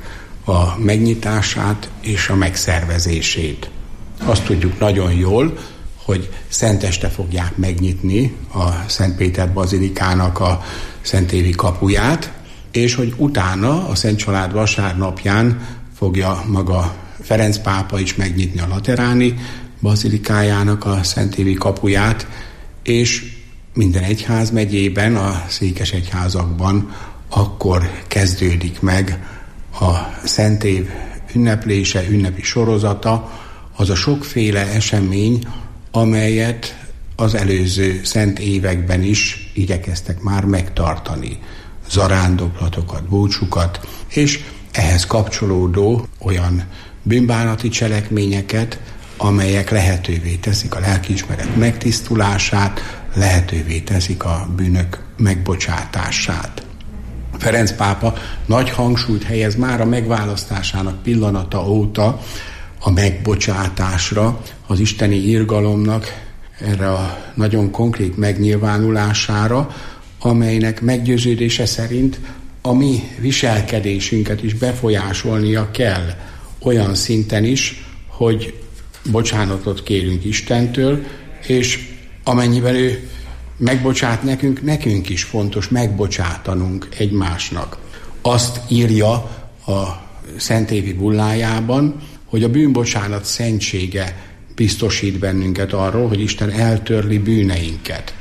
a megnyitását és a megszervezését. Azt tudjuk nagyon jól, hogy szenteste fogják megnyitni a Szent Péter bazilikának a Szentévi kapuját, és hogy utána a Szent Család vasárnapján fogja maga Ferenc pápa is megnyitni a Lateráni bazilikájának a Szentévi kapuját, és minden egyházmegyében, a székesegyházakban akkor kezdődik meg a Szentév ünneplése, ünnepi sorozata, az a sokféle esemény, amelyet az előző szent években is igyekeztek már megtartani. Zarándoklatokat, búcsukat, és ehhez kapcsolódó olyan bűnbánati cselekményeket, amelyek lehetővé teszik a lelkiismeret megtisztulását, lehetővé teszik a bűnök megbocsátását. Ferenc pápa nagy hangsúlyt helyez már a megválasztásának pillanata óta a megbocsátásra, az isteni irgalomnak erre a nagyon konkrét megnyilvánulására, amelynek meggyőződése szerint a mi viselkedésünket is befolyásolnia kell olyan szinten is, hogy bocsánatot kérünk Istentől, és amennyiben ő megbocsát nekünk, nekünk is fontos megbocsátanunk egymásnak. Azt írja a szentévi bullájában, hogy a bűnbocsánat szentsége biztosít bennünket arról, hogy Isten eltörli bűneinket.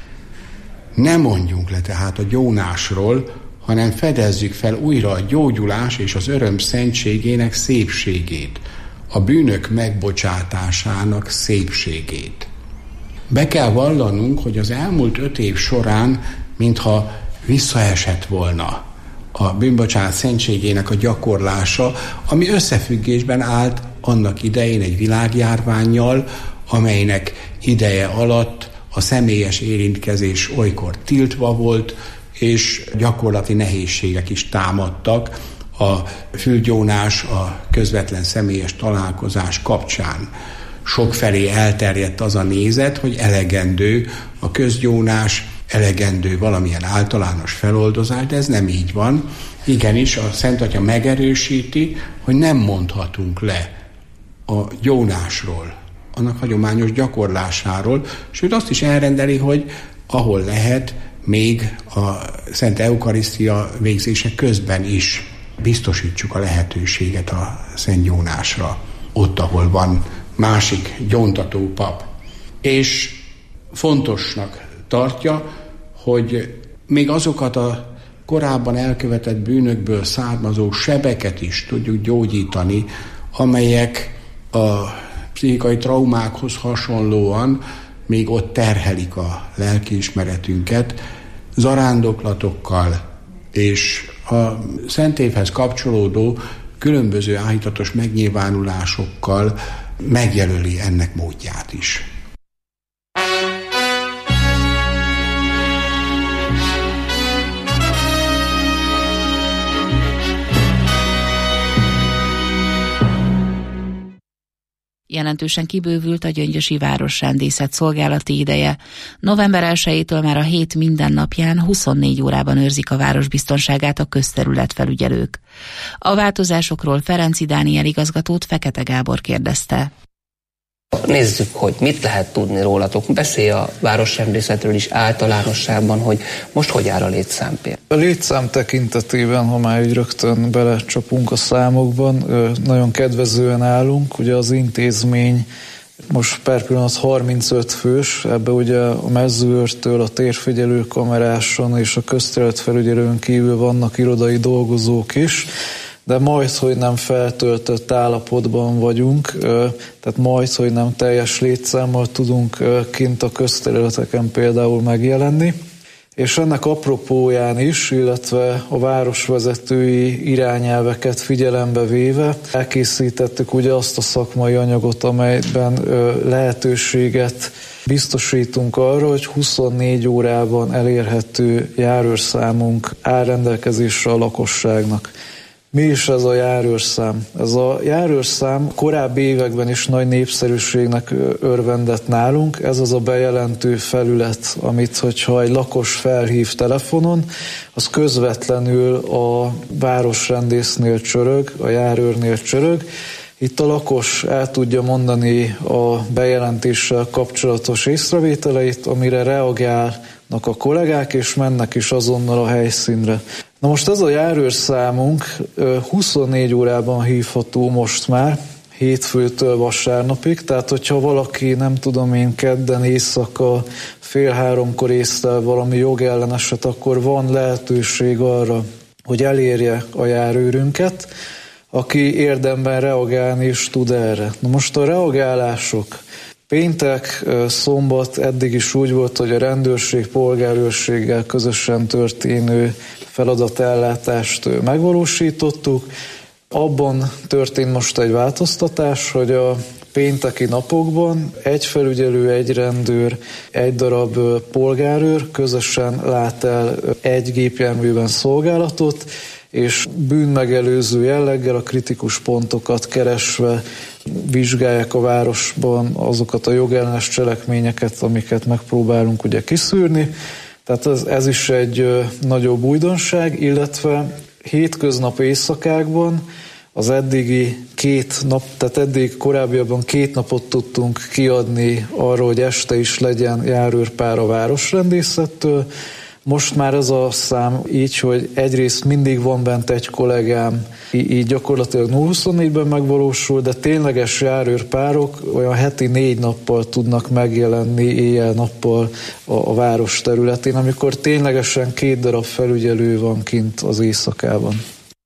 Ne mondjunk le tehát a gyónásról, hanem fedezzük fel újra a gyógyulás és az öröm szentségének szépségét, a bűnök megbocsátásának szépségét. Be kell vallanunk, hogy az elmúlt öt év során, mintha visszaesett volna a bűnbocsánat szentségének a gyakorlása, ami összefüggésben állt annak idején egy világjárvánnyal, amelynek ideje alatt a személyes érintkezés olykor tiltva volt, és gyakorlati nehézségek is támadtak a fülgyónás, a közvetlen személyes találkozás kapcsán. Sokfelé elterjedt az a nézet, hogy elegendő a közgyónás, elegendő valamilyen általános feloldozás, de ez nem így van. Igenis, a Szent Atya megerősíti, hogy nem mondhatunk le a gyónásról, annak hagyományos gyakorlásáról, sőt azt is elrendeli, hogy ahol lehet, még a Szent Eukarisztia végzése közben is biztosítsuk a lehetőséget a Szent Gyónásra, ott, ahol van másik gyóntató pap. És fontosnak tartja, hogy még azokat a korábban elkövetett bűnökből származó sebeket is tudjuk gyógyítani, amelyek a pszichikai traumákhoz hasonlóan még ott terhelik a lelkiismeretünket, zarándoklatokkal és a Szent Évhez kapcsolódó különböző áhítatos megnyilvánulásokkal megjelöli ennek módját is. Jelentősen kibővült a gyöngyösi városrendészet szolgálati ideje. november elsejétől már a hét minden napján huszonnégy órában őrzik a város biztonságát a közterületfelügyelők. A változásokról Ferenczy Dániel igazgatót Fekete Gábor kérdezte. Nézzük, hogy mit lehet tudni rólatok. Beszélj a városrendészetről is általánosságban, hogy most hogy áll a létszám például. A létszám tekintetében, ha már így rögtön belecsapunk a számokban, nagyon kedvezően állunk. Ugye az intézmény most per pillanat harmincöt fős, ebbe ugye a mezőőrtől a térfigyelő kameráson és a közterületfelügyelőn kívül vannak irodai dolgozók is, de majd, hogy nem feltöltött állapotban vagyunk, tehát majd, hogy nem teljes létszámmal tudunk kint a közterületeken például megjelenni. És ennek apropóján is, illetve a városvezetői irányelveket figyelembe véve elkészítettük ugye azt a szakmai anyagot, amelyben lehetőséget biztosítunk arra, hogy huszonnégy órában elérhető járőrszámunk áll rendelkezésre a lakosságnak. Mi is ez a járőrszám? Ez a járőrszám korábbi években is nagy népszerűségnek örvendett nálunk. Ez az a bejelentő felület, amit, hogyha egy lakos felhív telefonon, az közvetlenül a városrendésznél csörög, a járőrnél csörög. Itt a lakos el tudja mondani a bejelentéssel kapcsolatos észrevételeit, amire reagálnak a kollégák, és mennek is azonnal a helyszínre. Na most ez a járőrszámunk huszonnégy órában hívható most már, hétfőtől vasárnapig, tehát hogyha valaki, nem tudom én, kedden éjszaka fél háromkor észlel valami jogelleneset, akkor van lehetőség arra, hogy elérje a járőrünket, aki érdemben reagálni is tud erre. Na most a reagálások péntek, szombat eddig is úgy volt, hogy a rendőrség polgárőrséggel közösen történő feladatellátást megvalósítottuk. Abban történt most egy változtatás, hogy a pénteki napokban egy felügyelő, egy rendőr, egy darab polgárőr közösen lát el egy gépjárműben szolgálatot, és bűnmegelőző jelleggel a kritikus pontokat keresve vizsgálják a városban azokat a jogellenes cselekményeket, amiket megpróbálunk ugye kiszűrni. Tehát ez, ez is egy nagyobb újdonság, illetve hétköznap éjszakákban az eddigi két nap, tehát eddig korábbiakban két napot tudtunk kiadni arra, hogy este is legyen járőrpár a városrendészettől. Most már ez a szám így, hogy egyrészt mindig van bent egy kollégám, így gyakorlatilag nulla huszonnégyben megvalósul, de tényleges járőrpárok olyan heti négy nappal tudnak megjelenni éjjel-nappal a, a város területén, amikor ténylegesen két darab felügyelő van kint az éjszakában.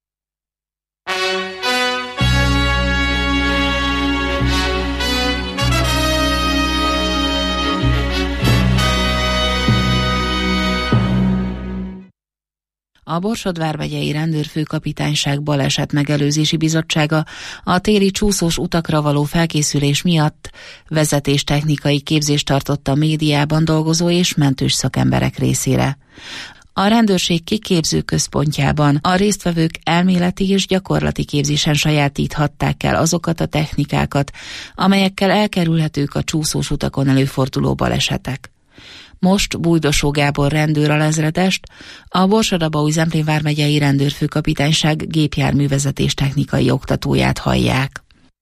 A Borsod vármegyei rendőrfőkapitányság baleset megelőzési bizottsága a téli csúszós utakra való felkészülés miatt vezetéstechnikai képzést tartott a médiában dolgozó és mentős szakemberek részére. A rendőrség kiképző központjában a résztvevők elméleti és gyakorlati képzésen sajátíthatták el azokat a technikákat, amelyekkel elkerülhetők a csúszós utakon előforduló balesetek. Most Bújdosó Gábor rendőralezredest, a Borsod-Abaúj-Zemplén vármegyei rendőrfőkapitányság gépjárművezetés technikai oktatóját hallják.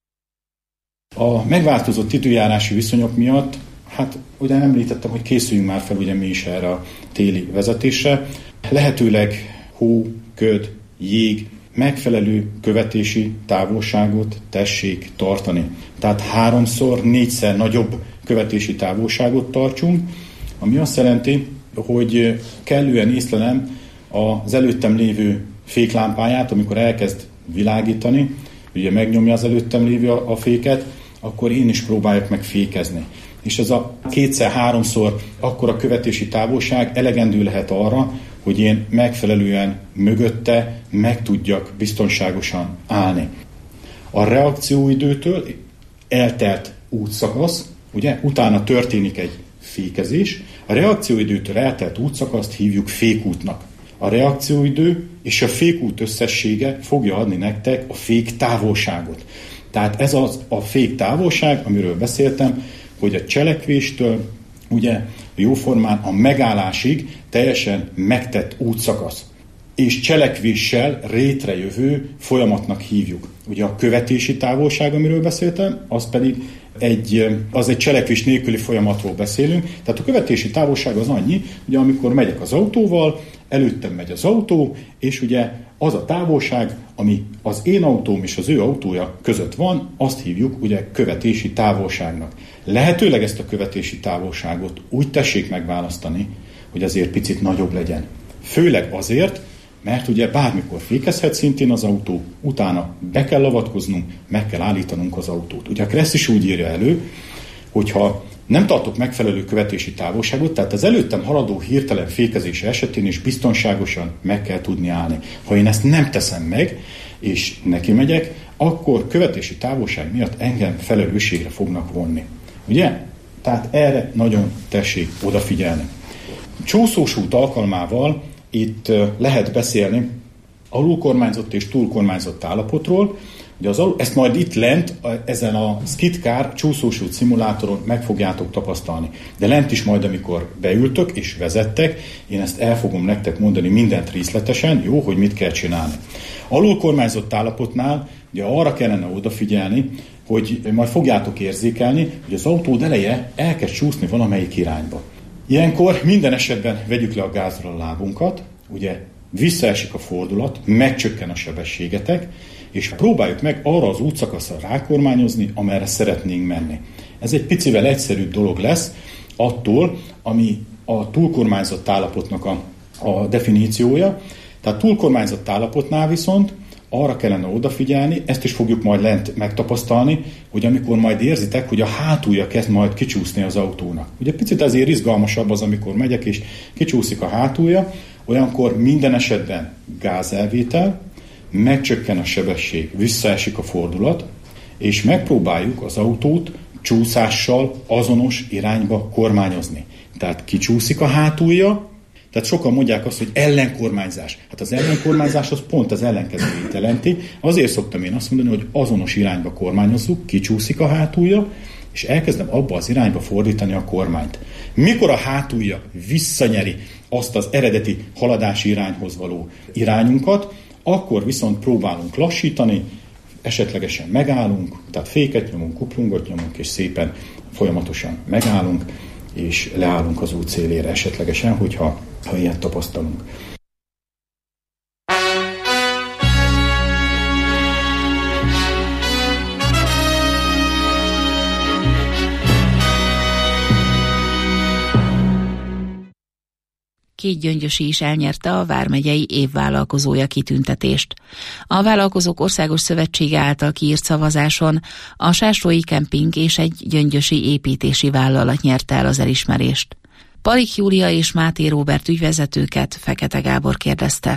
A megváltozott időjárási viszonyok miatt, hát ugye említettem, hogy készüljünk már fel ugye mi is erre a téli vezetésre. Lehetőleg hó, köd, jég, megfelelő követési távolságot tessék tartani. Tehát háromszor, négyszer nagyobb követési távolságot tartsunk, ami azt jelenti, hogy kellően észlelem az előttem lévő féklámpáját, amikor elkezd világítani, ugye megnyomja az előttem lévő a féket, akkor én is próbáljuk meg fékezni. És ez a kétszer-háromszor akkora követési távolság elegendő lehet arra, hogy én megfelelően mögötte meg tudjak biztonságosan állni. A reakcióidőtől eltelt útszakasz, ugye, utána történik egy fékezés. A reakcióidőtől eltelt útszakaszt hívjuk fékútnak. A reakcióidő és a fékút összessége fogja adni nektek a fék távolságot. Tehát ez az a fék távolság, amiről beszéltem, hogy a cselekvéstől ugye jóformán a megállásig teljesen megtett útszakasz. És cselekvéssel rétrejövő folyamatnak hívjuk. Ugye a követési távolság, amiről beszéltem, az pedig egy, az egy cselekvés nélküli folyamatról beszélünk. Tehát a követési távolság az annyi, ugye amikor megyek az autóval, előttem megy az autó, és ugye az a távolság, ami az én autóm és az ő autója között van, azt hívjuk ugye követési távolságnak. Lehetőleg ezt a követési távolságot úgy tessék megválasztani, hogy azért picit nagyobb legyen. Főleg azért, mert ugye bármikor fékezhet szintén az autó, utána be kell avatkoznunk, meg kell állítanunk az autót. Ugye a Kressz is úgy írja elő, hogyha nem tartok megfelelő követési távolságot, tehát az előttem haladó hirtelen fékezése esetén is biztonságosan meg kell tudni állni. Ha én ezt nem teszem meg, és neki megyek, akkor követési távolság miatt engem felelősségre fognak vonni. Ugye? Tehát erre nagyon tessék odafigyelni. Csúszós út alkalmával itt lehet beszélni alulkormányzott és túlkormányzott állapotról. Ugye az alul, ezt majd itt lent, ezen a SkidCar csúszósút szimulátoron meg fogjátok tapasztalni. De lent is majd, amikor beültök és vezettek, én ezt el fogom nektek mondani mindent részletesen, jó, hogy mit kell csinálni. Alulkormányzott állapotnál ugye arra kellene odafigyelni, hogy majd fogjátok érzékelni, hogy az autó eleje elkezd csúszni valamelyik irányba. Ilyenkor minden esetben vegyük le a gázról a lábunkat, ugye visszaesik a fordulat, megcsökken a sebességetek, és próbáljuk meg arra az útszakaszra rákormányozni, amerre szeretnénk menni. Ez egy picivel egyszerűbb dolog lesz attól, ami a túlkormányzott állapotnak a, a definíciója. Tehát túlkormányzott állapotnál viszont arra kellene odafigyelni, ezt is fogjuk majd lent megtapasztalni, hogy amikor majd érzitek, hogy a hátulja kezd majd kicsúszni az autónak. Ugye picit azért izgalmasabb az, amikor megyek és kicsúszik a hátulja, olyankor minden esetben gázelvétel, megcsökken a sebesség, visszaesik a fordulat, és megpróbáljuk az autót csúszással azonos irányba kormányozni. Tehát kicsúszik a hátulja, tehát sokan mondják azt, hogy ellenkormányzás. Hát az ellenkormányzás az pont az ellenkezőjét jelenti. Azért szoktam én azt mondani, hogy azonos irányba kormányozzuk, kicsúszik a hátulja, és elkezdem abba az irányba fordítani a kormányt. Mikor a hátulja visszanyeri azt az eredeti haladási irányhoz való irányunkat, akkor viszont próbálunk lassítani, esetlegesen megállunk, tehát féket nyomunk, kuplungot nyomunk, és szépen folyamatosan megállunk, és leállunk az út szélére esetlegesen, hogyha ha ilyet tapasztalunk. Két gyöngyösi is elnyerte a vármegyei évvállalkozója kitüntetést. A Vállalkozók Országos Szövetsége által kiírt szavazáson a Sástói Kemping és egy gyöngyösi építési vállalat nyerte el az elismerést. Palik Júlia és Máté Róbert ügyvezetőket Fekete Gábor kérdezte.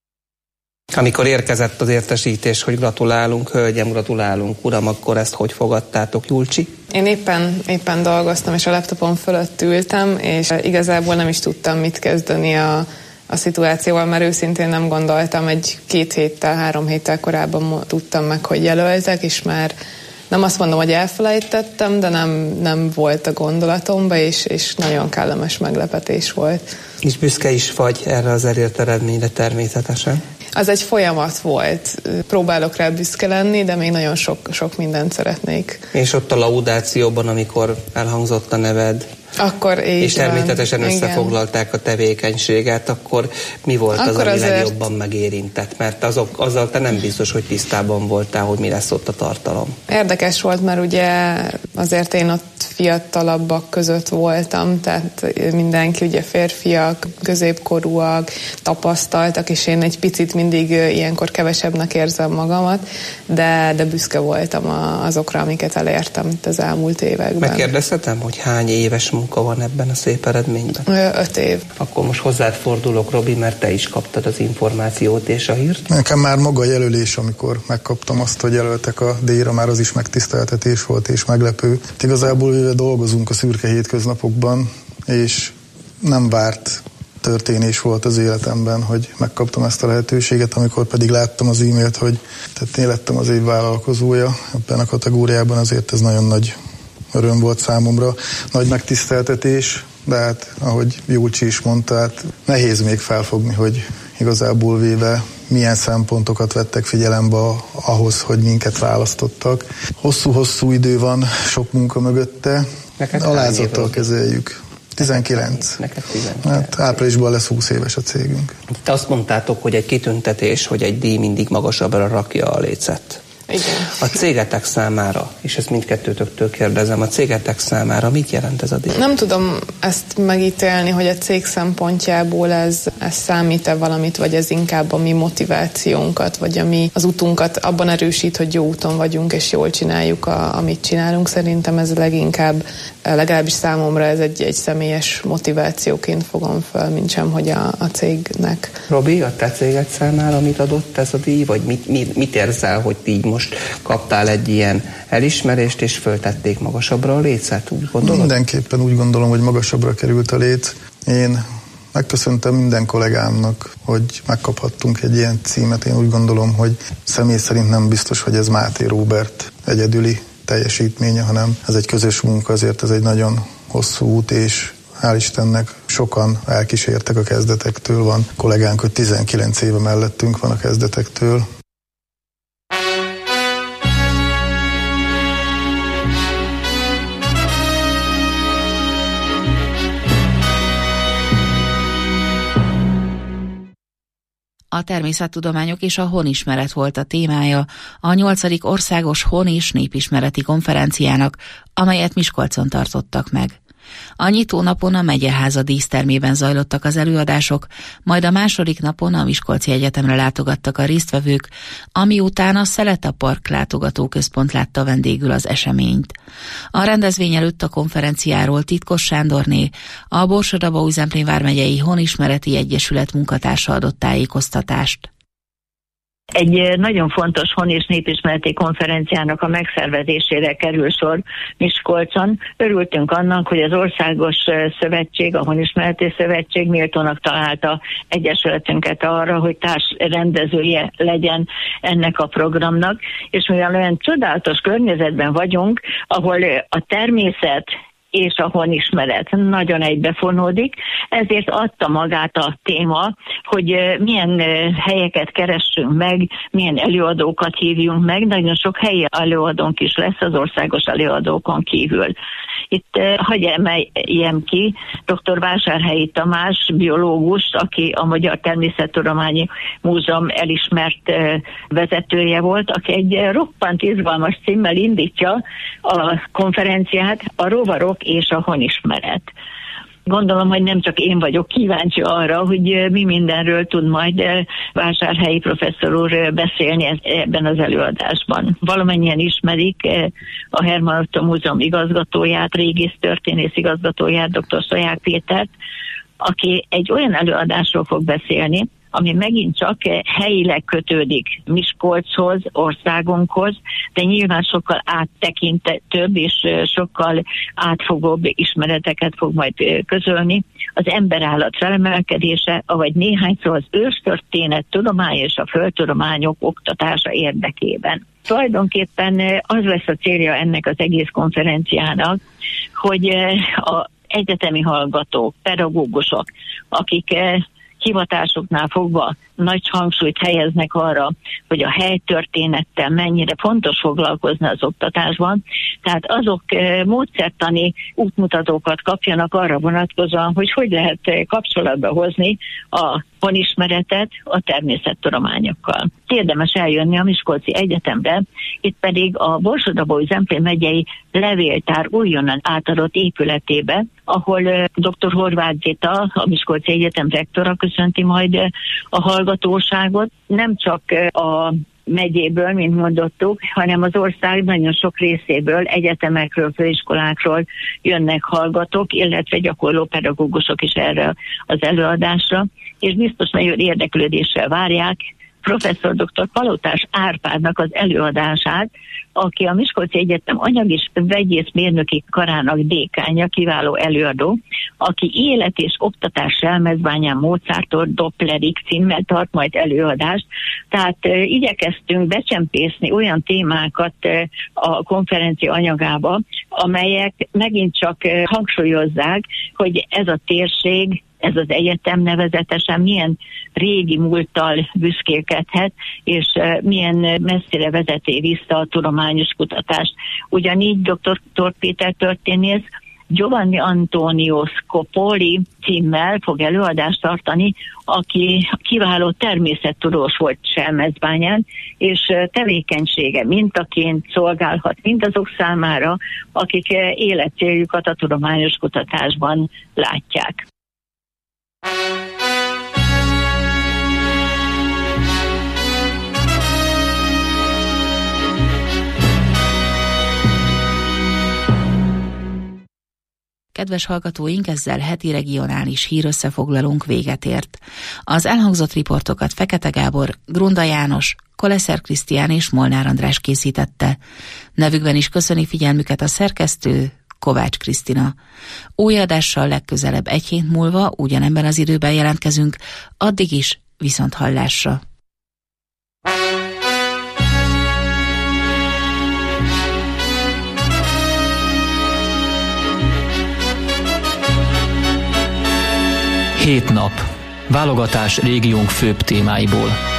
Amikor érkezett az értesítés, hogy gratulálunk, hölgyem, gratulálunk, uram, akkor ezt hogy fogadtátok, Julcsi? Én éppen, éppen dolgoztam, és a laptopon fölött ültem, és igazából nem is tudtam mit kezdeni a, a szituációval, mert őszintén nem gondoltam, egy két héttel, három héttel korábban tudtam meg, hogy jelöltek, és már nem azt mondom, hogy elfelejtettem, de nem, nem volt a gondolatomba, és, és nagyon kellemes meglepetés volt. És büszke is vagy erre az elért eredményre természetesen? Az egy folyamat volt. Próbálok rá büszke lenni, de még nagyon sok, sok mindent szeretnék. És ott a laudációban, amikor elhangzott a neved, akkor és természetesen van. Összefoglalták a tevékenységet, akkor mi volt akkor az, ami azért legjobban megérintett? Mert azok, azzal te nem biztos, hogy tisztában voltál, hogy mi lesz ott a tartalom. Érdekes volt, mert ugye azért én ott fiatalabbak között voltam, tehát mindenki ugye férfiak, középkorúak, tapasztaltak, és én egy picit mindig ilyenkor kevesebbnek érzem magamat, de, de büszke voltam azokra, amiket elértem itt az elmúlt években. Megkérdezhetem, hogy hány éves munka van ebben a szép eredményben? Öt év. Akkor most hozzád fordulok, Robi, mert te is kaptad az információt és a hírt. Nekem már maga a jelölés, amikor megkaptam azt, hogy jelöltek a díjra, már az is megtiszteltetés volt és meglepő. Igazából véve dolgozunk a szürke hétköznapokban, és nem várt történés volt az életemben, hogy megkaptam ezt a lehetőséget, amikor pedig láttam az e-mailt, hogy tehát én lettem az év vállalkozója ebben a kategóriában, azért ez nagyon nagy öröm volt számomra, nagy megtiszteltetés, de hát ahogy Julcsi is mondta, hát nehéz még felfogni, hogy igazából véve milyen szempontokat vettek figyelembe ahhoz, hogy minket választottak. Hosszú-hosszú idő van, sok munka mögötte, alázattal kezeljük. tizenkilenc. Neked tizenkilenc. Hát áprilisban lesz húsz éves a cégünk. Te azt mondtátok, hogy egy kitüntetés, hogy egy díj mindig magasabbra rakja a lécet. Igen. A cégetek számára, és ezt mindkettőtöktől kérdezem, a cégetek számára mit jelent ez a díj? Nem tudom ezt megítélni, hogy a cég szempontjából ez, ez számít-e valamit, vagy ez inkább a mi motivációnkat, vagy a mi az utunkat abban erősít, hogy jó úton vagyunk, és jól csináljuk, a, amit csinálunk. Szerintem ez leginkább, legalábbis számomra ez egy, egy személyes motivációként fogom fel, mint sem, hogy a, a cégnek. Robi, a te céged számára mit adott ez a díj, vagy mit, mit, mit érzel, hogy így most kaptál egy ilyen elismerést, és föltették magasabbra a lécet, úgy gondolod? Mindenképpen úgy gondolom, hogy magasabbra került a lét. Én Megköszöntem minden kollégámnak, hogy megkaphattunk egy ilyen címet. Én úgy gondolom, hogy személy szerint nem biztos, hogy ez Máté Róbert egyedüli teljesítménye, hanem ez egy közös munka, azért ez egy nagyon hosszú út, és hál' Istennek sokan elkísértek a kezdetektől. Van kollégánk, hogy tizenkilenc éve mellettünk van a kezdetektől. A természettudományok és a honismeret volt a témája a nyolcadik országos hon és népismereti konferenciának, amelyet Miskolcon tartottak meg. A nyitónapon a megyeháza dísztermében zajlottak az előadások, majd a második napon a Miskolci Egyetemre látogattak a résztvevők, ami után a Szeleta Park látogatóközpont látta vendégül az eseményt. A rendezvény előtt a konferenciáról Titkos Sándorné, a Borsod-Abaúj-Zemplén vármegyei Honismereti Egyesület munkatársa adott tájékoztatást. Egy nagyon fontos hon- és népismereti konferenciának a megszervezésére kerül sor Miskolcon. Örültünk annak, hogy az Országos Szövetség, a Honismereti Szövetség méltónak találta egyesületünket arra, hogy társrendezője legyen ennek a programnak, és mivel olyan csodálatos környezetben vagyunk, ahol a természet és a honismeret nagyon egybefonódik, ezért adta magát a téma, hogy milyen helyeket keressünk meg, milyen előadókat hívjunk meg. Nagyon sok helyi előadónk is lesz az országos előadókon kívül. Itt hagyj emeljem ki dr. Vásárhelyi Tamás, biológus, aki a Magyar Természettudományi Múzeum elismert vezetője volt, aki egy roppant izgalmas címmel indítja a konferenciát, a rovarok és a honismeret. Gondolom, hogy nem csak én vagyok kíváncsi arra, hogy mi mindenről tud majd Vásárhelyi professzor úr beszélni ebben az előadásban. Valamennyien ismerik a Hermann Ottó Múzeum igazgatóját, régész történész igazgatóját, dr. Szaják Pétert, aki egy olyan előadásról fog beszélni, ami megint csak helyileg kötődik Miskolchoz, országunkhoz, de nyilván sokkal áttekintetőbb és sokkal átfogóbb ismereteket fog majd közölni. Az emberállat felemelkedése, avagy néhány szó az őstörténet, tudomány és a földtudományok oktatása érdekében. Tulajdonképpen az lesz a célja ennek az egész konferenciának, hogy az egyetemi hallgatók, pedagógusok, akik hivatásoknál fogva nagy hangsúlyt helyeznek arra, hogy a helytörténettel mennyire fontos foglalkozni az oktatásban, tehát azok módszertani útmutatókat kapjanak arra vonatkozóan, hogy hogy lehet kapcsolatba hozni a honismeretet a természettudományokkal. Érdemes eljönni a Miskolci Egyetemre, itt pedig a Borsod-Abaúj-Zemplén megyei levéltár újonnan átadott épületébe, ahol dr. Horváth Zita, a Miskolci Egyetem rektora köszönti majd a hallgatóságot. Nem csak a megyéből, mint mondottuk, hanem az ország nagyon sok részéből, egyetemekről, főiskolákról jönnek hallgatók, illetve gyakorló pedagógusok is erre az előadásra, és biztos nagyon érdeklődéssel várják professzor dr. Palotás Árpádnak az előadását, aki a Miskolci Egyetem anyag- és vegyészmérnöki karának dékánja, kiváló előadó, aki élet és oktatás Selmezbányán Mozarttól Dopplerig címmel tart majd előadást. Tehát e, igyekeztünk becsempészni olyan témákat e, a konferencia anyagába, amelyek megint csak e, hangsúlyozzák, hogy ez a térség, ez az egyetem nevezetesen milyen régi múlttal büszkélkedhet, és milyen messzire vezeti vissza a tudományos kutatást. Ugyanígy dr. Péter történész Giovanni Antonio Scopoli címmel fog előadást tartani, aki kiváló természettudós volt Selmezbányán, és tevékenysége mintaként szolgálhat mindazok számára, akik életcéljukat a tudományos kutatásban látják. Kedves hallgatóink, ezzel heti regionális hírösszefoglalónk véget ért. Az elhangzott riportokat Fekete Gábor, Grunda János, Koleszer Krisztián és Molnár András készítette. Nevükben is köszöni figyelmüket a szerkesztő, Kovács Krisztina. Új adással legközelebb egy hét múlva ugyanebben az időben jelentkezünk, addig is viszont hallásra. Hét nap. Válogatás régiónk főbb témáiból.